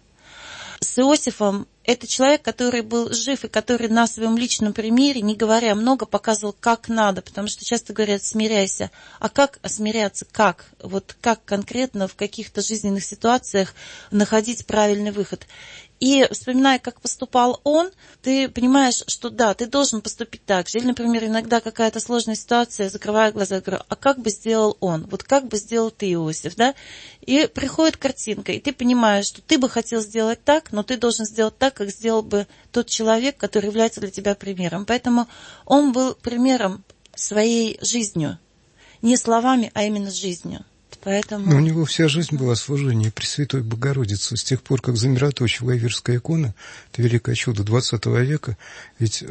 С Иосифом это человек, который был жив и который на своем личном примере, не говоря много, показывал, как надо. Потому что часто говорят, смиряйся. А как смиряться? Как? Вот как конкретно в каких-то жизненных ситуациях находить правильный выход? И вспоминая, как поступал он, ты понимаешь, что да, ты должен поступить так же. Или, например, иногда какая-то сложная ситуация, я закрываю глаза и говорю, а как бы сделал он? Вот как бы сделал ты, Иосиф, да? И приходит картинка, и ты понимаешь, что ты бы хотел сделать так, но ты должен сделать так, как сделал бы тот человек, который является для тебя примером. Поэтому он был примером своей жизнью. Не словами, а именно жизнью. Поэтому... Но у него вся жизнь была служение Пресвятой Богородицы. С тех пор, как замироточила Иверская икона, это великое чудо XX века, ведь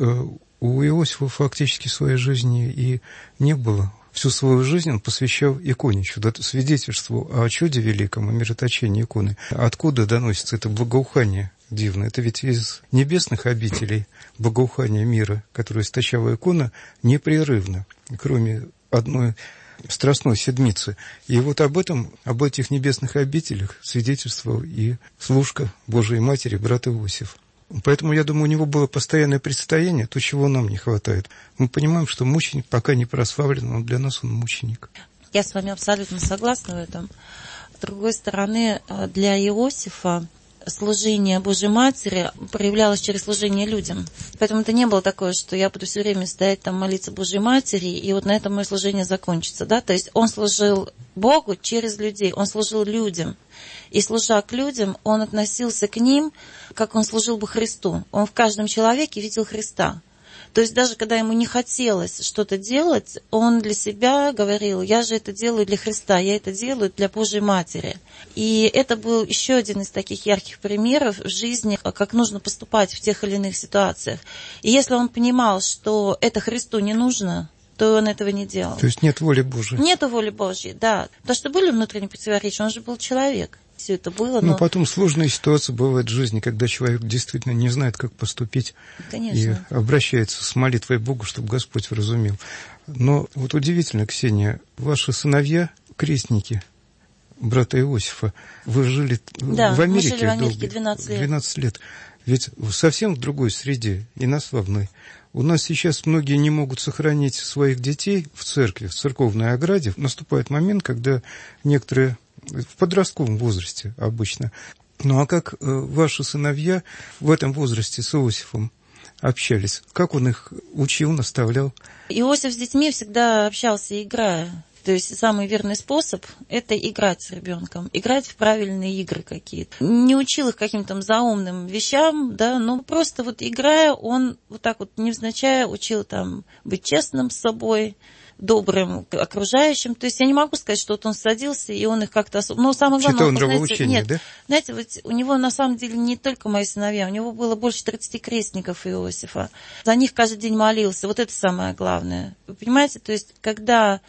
у Иосифа фактически своей жизни и не было. Всю свою жизнь он посвящал иконе, свидетельству о чуде великом, о мироточении иконы. Откуда доносится это благоухание дивное? Это ведь из небесных обителей благоухания мира, которое источала икона непрерывно, кроме одной Страстной Седмицы. И вот об этих небесных обителях свидетельствовал и служка Божией Матери, брат Иосиф. Поэтому, я думаю, у него было постоянное предстояние, то, чего нам не хватает. Мы понимаем, что мученик пока не прославлен, но для нас он мученик. Я с вами абсолютно согласна в этом. С другой стороны, для Иосифа служение Божьей Матери проявлялось через служение людям. Поэтому это не было такое, что я буду все время стоять там, молиться Божьей Матери, и вот на этом мое служение закончится. Да? То есть он служил Богу через людей, он служил людям. И служа к людям, он относился к ним, как он служил бы Христу. Он в каждом человеке видел Христа. То есть даже когда ему не хотелось что-то делать, он для себя говорил, я же это делаю для Христа, я это делаю для Божьей Матери. И это был еще один из таких ярких примеров в жизни, как нужно поступать в тех или иных ситуациях. И если он понимал, что это Христу не нужно, то он этого не делал. То есть нет воли Божьей. Нет воли Божьей, да. Потому что были внутренние противоречия, он же был человек. Все это было, но потом сложные ситуации бывают в жизни, когда человек действительно не знает, как поступить. Конечно. И обращается с молитвой к Богу, чтобы Господь вразумил. Но вот удивительно, Ксения, ваши сыновья, крестники брата Иосифа, вы жили в Америке. Мы жили в Америке 12 лет. 12 лет. Ведь совсем в другой среде, инославной. У нас сейчас многие не могут сохранить своих детей в церкви, в церковной ограде. Наступает момент, когда некоторые в подростковом возрасте обычно. Ну а как ваши сыновья в этом возрасте с Иосифом общались? Как он их учил, наставлял? Иосиф с детьми всегда общался, играя. То есть самый верный способ – это играть с ребенком, играть в правильные игры какие-то. Не учил их каким-то заумным вещам, да, но просто вот играя, он вот так вот невзначай учил там быть честным с собой, добрым к окружающим. То есть я не могу сказать, что вот он садился, и он их как-то особо... Но самое главное... Читал нравоучение, да? Знаете, вот у него на самом деле не только мои сыновья, у него было больше 30 крестников Иосифа. За них каждый день молился. Вот это самое главное. Вы понимаете? То есть когда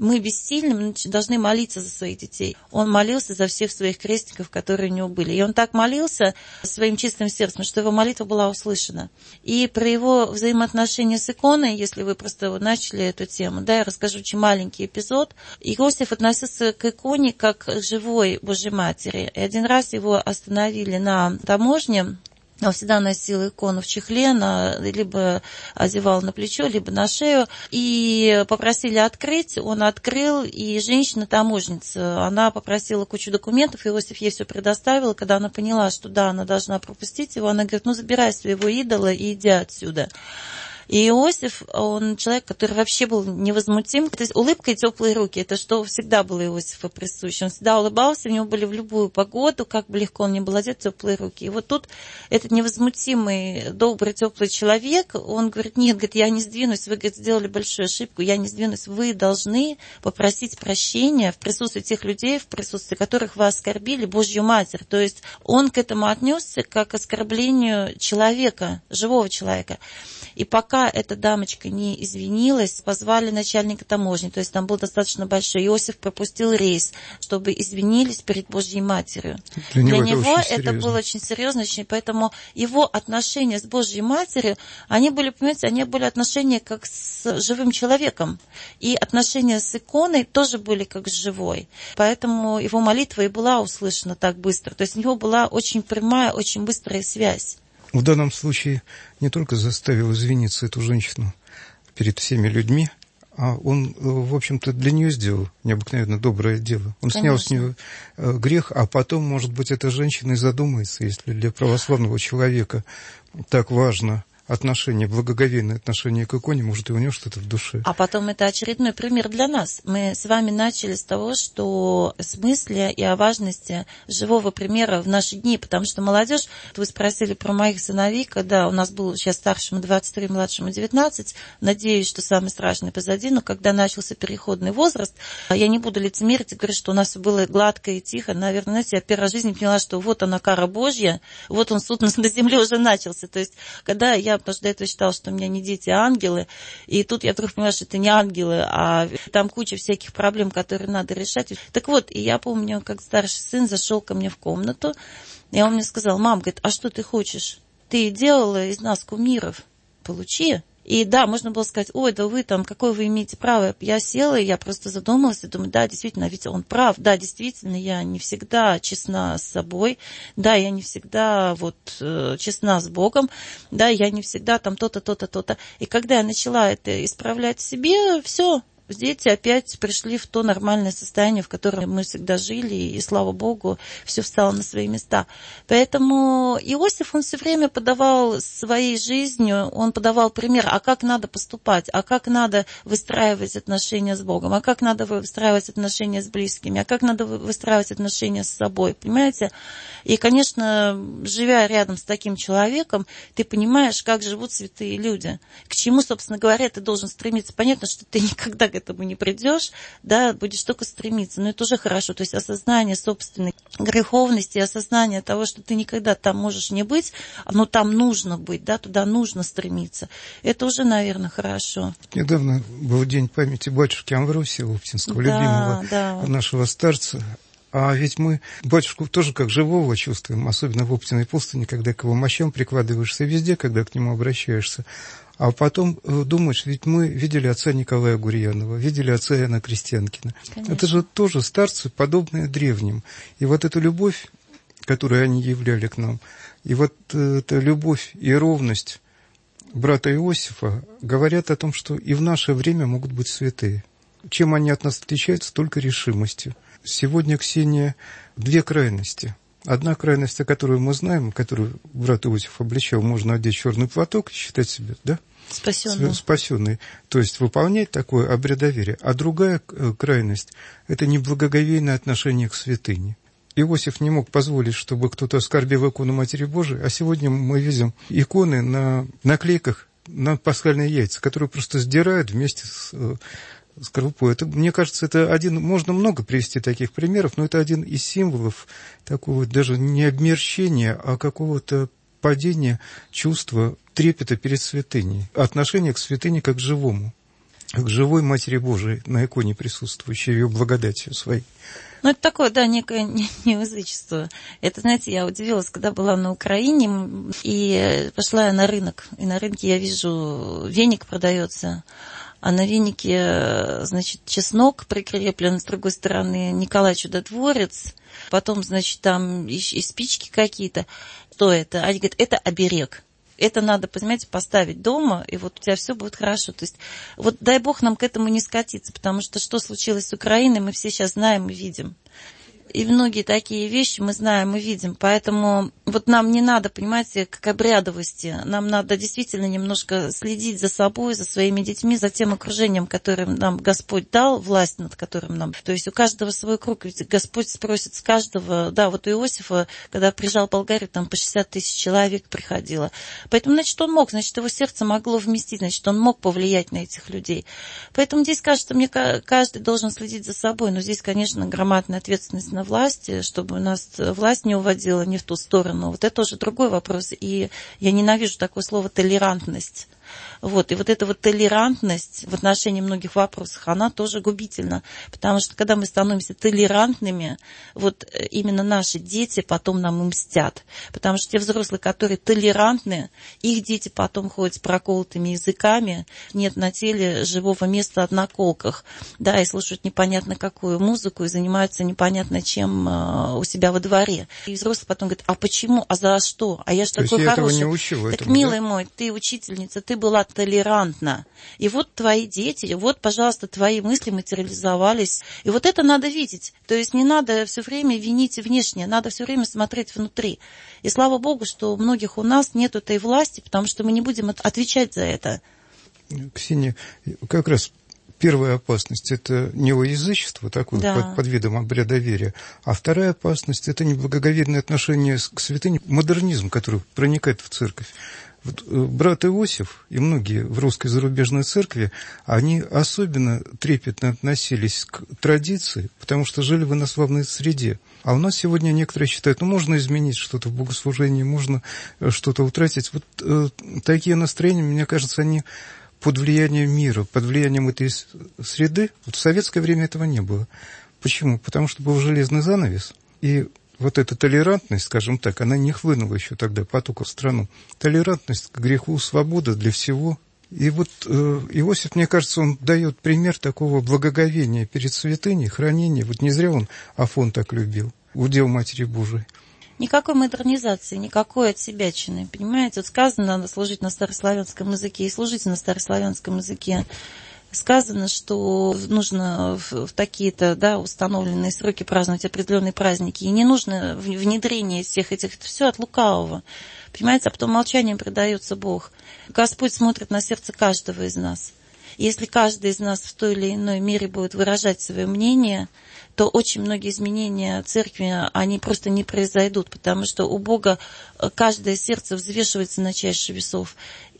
мы бессильны, мы должны молиться за своих детей. Он молился за всех своих крестников, которые у него были. И он так молился своим чистым сердцем, что его молитва была услышана. И про его взаимоотношения с иконой, если вы просто начали эту тему, да, я расскажу очень маленький эпизод. Иосиф относился к иконе как к живой Божьей Матери. И один раз его остановили на таможне. Он всегда носил икону в чехле, либо одевал на плечо, либо на шею. И попросили открыть, он открыл, и женщина-таможница, она попросила кучу документов, Иосиф ей все предоставил. Когда она поняла, что да, она должна пропустить его, она говорит, забирай своего идола и иди отсюда. И Иосиф, он человек, который вообще был невозмутим. То есть улыбка и теплые руки, это что всегда было Иосифу присуще. Он всегда улыбался, у него были в любую погоду, как бы легко он ни был одет, теплые руки. И вот тут этот невозмутимый, добрый, теплый человек, он говорит, нет, говорит, я не сдвинусь, вы, говорит, сделали большую ошибку, я не сдвинусь, вы должны попросить прощения в присутствии тех людей, в присутствии которых вы оскорбили Божью Матерь. То есть он к этому отнесся как к оскорблению человека, живого человека. И пока эта дамочка не извинилась, позвали начальника таможни, то есть там был достаточно большой. Иосиф пропустил рейс, чтобы извинились перед Божьей Матерью. Для него это было очень серьезно, поэтому его отношения с Божьей Матерью, они были, понимаете, они были отношения как с живым человеком. И отношения с иконой тоже были как с живой. Поэтому его молитва и была услышана так быстро. То есть у него была очень прямая, очень быстрая связь. В данном случае не только заставил извиниться эту женщину перед всеми людьми, а он, в общем-то, для нее сделал необыкновенно доброе дело. Он снял с нее грех, а потом, может быть, эта женщина и задумается, если для православного человека так важно отношение, благоговейное отношение к иконе, может, и у него что-то в душе. А потом это очередной пример для нас. Мы с вами начали с того, что о смысле и о важности живого примера в наши дни, потому что молодежь, вы спросили про моих сыновей, когда у нас был сейчас старшему 23, младшему 19, надеюсь, что самое страшное позади, но когда начался переходный возраст, я не буду лицемерить и говорить, что у нас было гладко и тихо. Наверное, знаете, я первый раз в жизни поняла, что вот она, кара Божья, вот он, суд на земле уже начался. То есть, когда я, потому что до этого считала, что у меня не дети, а ангелы. И тут я вдруг поняла, что это не ангелы, а там куча всяких проблем, которые надо решать. Так вот, и я помню, как старший сын зашел ко мне в комнату, и он мне сказал, мам, говорит, а что ты хочешь? Ты делала из нас кумиров, получи. И да, можно было сказать, ой, да вы там, какое вы имеете право? Я села, и я просто задумалась, и думаю, да, действительно, ведь он прав, да, действительно, я не всегда честна с собой, да, я не всегда честна с Богом, да, я не всегда там то-то, то-то, то-то. И когда я начала это исправлять в себе, все. Дети опять пришли в то нормальное состояние, в котором мы всегда жили, и, слава Богу, все встало на свои места. Поэтому Иосиф, он все время подавал своей жизнью, он подавал пример, а как надо поступать, а как надо выстраивать отношения с Богом, а как надо выстраивать отношения с близкими, а как надо выстраивать отношения с собой, понимаете? И, конечно, живя рядом с таким человеком, ты понимаешь, как живут святые люди, к чему, собственно говоря, ты должен стремиться. Понятно, что ты никогда к этому не придешь, да, будешь только стремиться, но это уже хорошо, то есть осознание собственной греховности, осознание того, что ты никогда там можешь не быть, но там нужно быть, да, туда нужно стремиться, это уже, наверное, хорошо. Недавно был день памяти батюшки Амвросия Лоптинского, любимого нашего старца. А ведь мы батюшку тоже как живого чувствуем, особенно в Оптиной пустыне, когда к его мощам прикладываешься везде, когда к нему обращаешься. А потом думаешь, ведь мы видели отца Николая Гурьянова, видели отца Иоанна Крестьянкина. Конечно. Это же тоже старцы, подобные древним. И вот эту любовь, которую они являли к нам, и вот эта любовь и ровность брата Иосифа говорят о том, что и в наше время могут быть святые. Чем они от нас отличаются? Только решимостью. Сегодня, Ксения, две крайности. Одна крайность, о которой мы знаем, которую брат Иосиф обличал, можно одеть черный платок и считать себя, да? Спасенный. То есть выполнять такое обрядоверие. А другая крайность – это неблагоговейное отношение к святыне. Иосиф не мог позволить, чтобы кто-то оскорбил икону Матери Божией, а сегодня мы видим иконы на наклейках на пасхальные яйца, которые просто сдирают вместе с скорлупой. Это, мне кажется, это можно много привести таких примеров, но это один из символов такого даже не обмерщения, а какого-то падения чувства трепета перед святыней, отношение к святыне как к живому. к живой Матери Божией на иконе присутствующей, ее благодатью своей. Ну, это такое, да, некое неязычество. Это, знаете, я удивилась, когда была на Украине, и пошла я на рынок. И на рынке я вижу, веник продается, а на венике, значит, чеснок прикреплен, с другой стороны Николай Чудотворец, потом, значит, там и спички какие-то. Что это? Они говорят, это оберег. Это надо, понимаете, поставить дома, и вот у тебя все будет хорошо. То есть вот дай Бог нам к этому не скатиться, потому что случилось с Украиной, мы все сейчас знаем и видим. И многие такие вещи мы знаем и видим. Поэтому вот нам не надо, понимаете, к обрядовости. Нам надо действительно немножко следить за собой, за своими детьми, за тем окружением, которым нам Господь дал, власть над которым нам. То есть у каждого свой круг. Ведь Господь спросит с каждого. Да, вот у Иосифа, когда приезжал в Болгарию, там по 60 тысяч человек приходило. Поэтому, значит, он мог, значит, его сердце могло вместить, значит, он мог повлиять на этих людей. Поэтому здесь, кажется, мне каждый должен следить за собой. Но здесь, конечно, громадная ответственность на власти, чтобы у нас власть не уводила не в ту сторону. Вот это уже другой вопрос. И я ненавижу такое слово «толерантность». Вот. И вот эта вот толерантность в отношении многих вопросов, она тоже губительна. Потому что когда мы становимся толерантными, вот именно наши дети потом нам и мстят. Потому что те взрослые, которые толерантны, их дети потом ходят с проколотыми языками, нет на теле живого места от наколках, да, и слушают непонятно какую музыку и занимаются непонятно чем у себя во дворе. И взрослый потом говорит, а почему, а за что? А я же такой хороший. Не учил так, этому, милый да? мой, ты учительница, ты была толерантна. И вот твои дети, вот, пожалуйста, твои мысли материализовались. И вот это надо видеть. То есть не надо все время винить внешне, надо все время смотреть внутри. И слава Богу, что у многих у нас нет этой власти, потому что мы не будем отвечать за это. Ксения, как раз первая опасность – это неоязычество, такое, да. под видом обрядоверия. А вторая опасность – это неблагоговейное отношение к святыне, модернизм, который проникает в церковь. Вот брат Иосиф и многие в русской зарубежной церкви, они особенно трепетно относились к традиции, потому что жили в инославной среде. А у нас сегодня некоторые считают, можно изменить что-то в богослужении, можно что-то утратить. Вот такие настроения, мне кажется, они под влиянием мира, под влиянием этой среды. Вот в советское время этого не было. Почему? Потому что был железный занавес, и вот эта толерантность, скажем так, она не хлынула еще тогда потоком в страну. Толерантность к греху, свобода для всего. И вот Иосиф, мне кажется, он дает пример такого благоговения перед святыней, хранения. Вот не зря он Афон так любил, удел Матери Божией. Никакой модернизации, никакой отсебячины, понимаете? Вот сказано, надо служить на старославянском языке, и служите на старославянском языке. Сказано, что нужно в такие-то, да, установленные сроки праздновать определенные праздники. И не нужно внедрение всех этих, это все от лукавого. Понимаете, а потом молчанием предается Бог. Господь смотрит на сердце каждого из нас. Если каждый из нас в той или иной мере будет выражать свое мнение, то очень многие изменения церкви, они просто не произойдут, потому что у Бога каждое сердце взвешивается на чаше весов.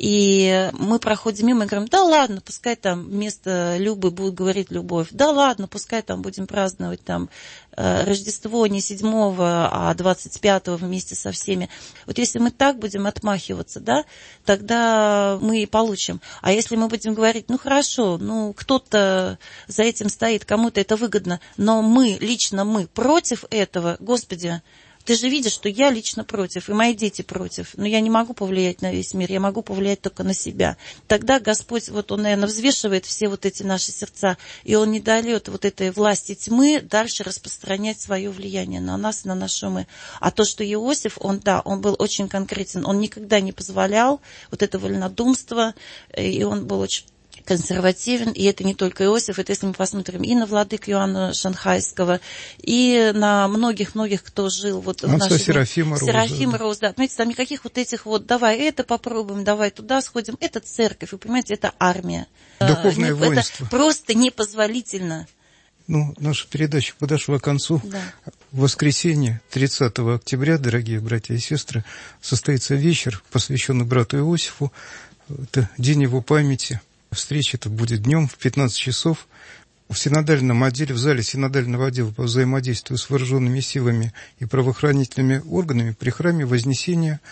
И мы проходим мимо и говорим, да ладно, пускай там вместо Любы будут говорить любовь, да ладно, пускай там будем праздновать там Рождество не 7-го, а 25-го вместе со всеми. Вот если мы так будем отмахиваться, да, тогда мы и получим. А если мы будем говорить, ну хорошо, ну кто-то за этим стоит, кому-то это выгодно, но мы, лично мы, против этого, Господи, ты же видишь, что я лично против, и мои дети против. Но я не могу повлиять на весь мир, я могу повлиять только на себя. Тогда Господь, вот Он, наверное, взвешивает все вот эти наши сердца, и Он не дает вот этой власти тьмы дальше распространять свое влияние на нас и на наши умы. А то, что Иосиф, он был очень конкретен, он никогда не позволял вот это вольнодумство, и он был очень консервативен, и это не только Иосиф, это если мы посмотрим и на владыку Иоанна Шанхайского, и на многих-многих, кто жил вот в нашей... Серафима Роуз, да. Понимаете, там никаких вот этих вот, давай это попробуем, давай туда сходим. Это церковь, вы понимаете, это армия. Духовное воинство. Это просто непозволительно. Ну, наша передача подошла к концу. Да. В воскресенье, 30 октября, дорогие братья и сестры, состоится вечер, посвященный брату Иосифу. Это день его памяти. Встреча это будет днем в 15 часов в синодальном отделе, в зале синодального отдела по взаимодействию с вооруженными силами и правоохранительными органами при храме Вознесения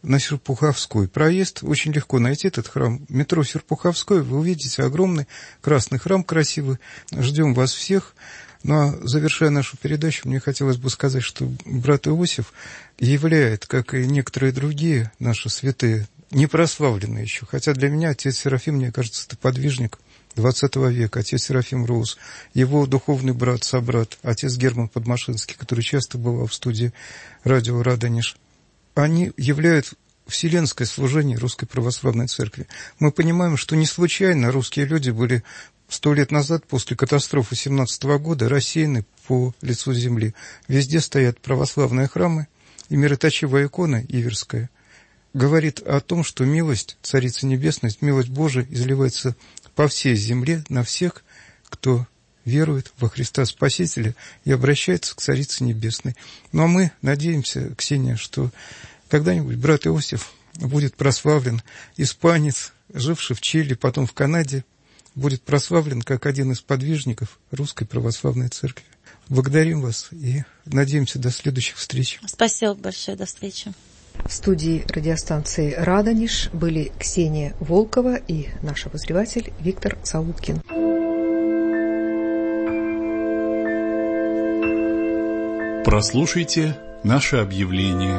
на Серпуховской. Проезд очень легко найти этот храм. Метро Серпуховской, вы увидите огромный красный храм красивый. Ждем вас всех. Ну а завершая нашу передачу, мне хотелось бы сказать, что брат Иосиф являет, как и некоторые другие наши святые, не прославленные еще. Хотя для меня отец Серафим, мне кажется, это подвижник XX века. Отец Серафим Роуз, его духовный брат, собрат, отец Герман Подмашинский, который часто бывал в студии радио «Радонеж». Они являют вселенское служение Русской Православной Церкви. Мы понимаем, что не случайно русские люди были 100 лет назад, после катастрофы 17 года, рассеяны по лицу земли. Везде стоят православные храмы, и мироточивая икона Иверская говорит о том, что милость Царицы Небесной, милость Божия изливается по всей земле на всех, кто верует во Христа Спасителя и обращается к Царице Небесной. Ну а мы надеемся, Ксения, что когда-нибудь брат Иосиф будет прославлен, испанец, живший в Чили, потом в Канаде, будет прославлен как один из подвижников Русской Православной Церкви. Благодарим вас и надеемся до следующих встреч. Спасибо большое, до встречи. В студии радиостанции «Радонеж» были Ксения Волкова и наш обозреватель Виктор Сауткин. Прослушайте наше объявление.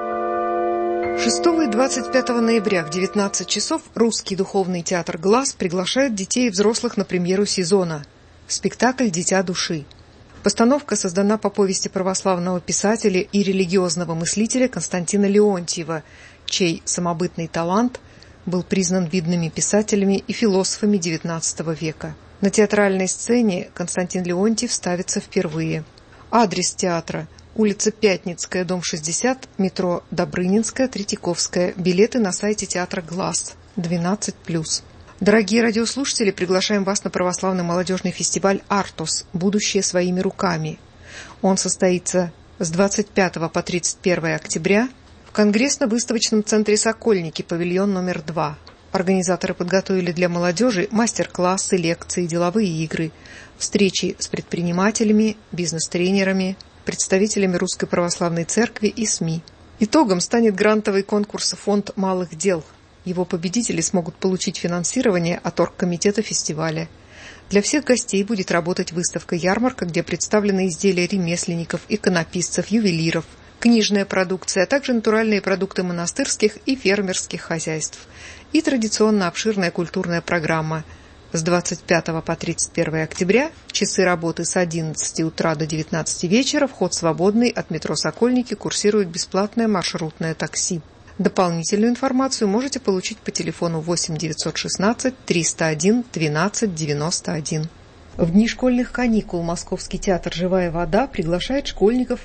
6 и 25 ноября в 19 часов Русский духовный театр «Глаз» приглашает детей и взрослых на премьеру сезона. Спектакль «Дитя души». Постановка создана по повести православного писателя и религиозного мыслителя Константина Леонтьева, чей самобытный талант был признан видными писателями и философами XIX века. На театральной сцене Константин Леонтьев ставится впервые. Адрес театра: улица Пятницкая, дом 60, метро Добрынинская, Третьяковская. Билеты на сайте театра «Глаз» 12+. Дорогие радиослушатели, приглашаем вас на православный молодежный фестиваль «Артос. Будущее своими руками». Он состоится с 25 по 31 октября в Конгрессно-выставочном центре «Сокольники», павильон номер 2. Организаторы подготовили для молодежи мастер-классы, лекции, деловые игры, встречи с предпринимателями, бизнес-тренерами, представителями Русской Православной Церкви и СМИ. Итогом станет грантовый конкурс «Фонд малых дел». Его победители смогут получить финансирование от оргкомитета фестиваля. Для всех гостей будет работать выставка-ярмарка, где представлены изделия ремесленников, иконописцев, ювелиров, книжная продукция, а также натуральные продукты монастырских и фермерских хозяйств. И традиционно обширная культурная программа. С 25 по 31 октября часы работы с 11 утра до 19 вечера, вход свободный, от метро «Сокольники» курсирует бесплатное маршрутное такси. Дополнительную информацию можете получить по телефону 8 916 301 12 91. В дни школьных каникул Московский театр «Живая вода» приглашает школьников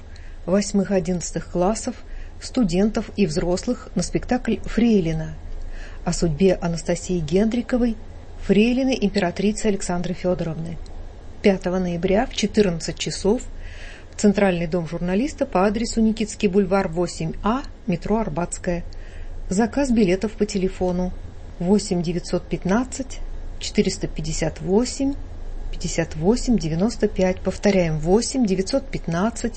8-11 классов, студентов и взрослых на спектакль «Фрейлина» о судьбе Анастасии Гендриковой, фрейлины императрицы Александры Федоровны. 5 ноября в 14 часов в Центральный дом журналиста по адресу Никитский бульвар 8А, метро Арбатская. Заказ билетов по телефону 8 915 458 58 95. Повторяем, 8 915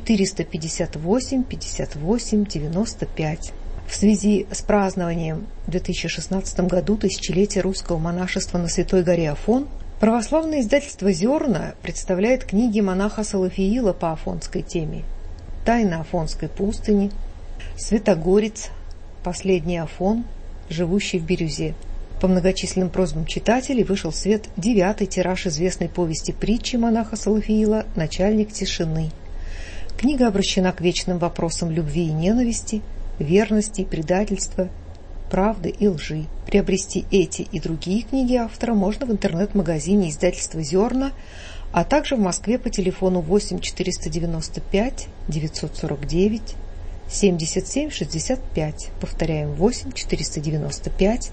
458 58 95. В связи с празднованием в 2016 году тысячелетия русского монашества на Святой горе Афон, православное издательство «Зерна» представляет книги монаха Салафиила по афонской теме: «Тайна Афонской пустыни», «Святогорец», «Последний Афон», «Живущий в Бирюзе». По многочисленным просьбам читателей вышел в свет 9-й тираж известной повести-притчи монаха Салафиила «Начальник тишины». Книга обращена к вечным вопросам любви и ненависти, верности и предательства, правды и лжи. Приобрести эти и другие книги автора можно в интернет-магазине издательства «Зерна», а также в Москве по телефону 8 495 949 77 65. Повторяем, 8 495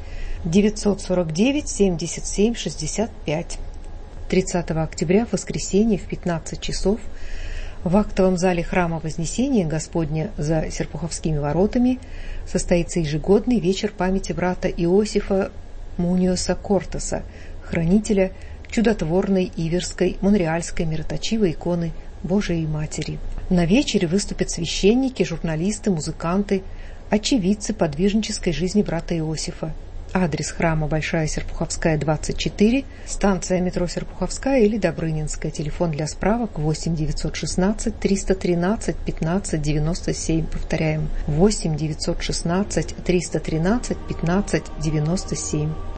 949 77 65. 30 октября, в воскресенье, в 15 часов в актовом зале храма Вознесения Господня за Серпуховскими воротами состоится ежегодный вечер памяти брата Иосифа Муниоса Кортеса, хранителя чудотворной иверской монреальской мироточивой иконы Божией Матери. На вечере выступят священники, журналисты, музыканты, очевидцы подвижнической жизни брата Иосифа. Адрес храма: Большая Серпуховская, 24, станция метро Серпуховская или Добрынинская. Телефон для справок 8 916 313 15 97. Повторяем, 8 916 313 15 97.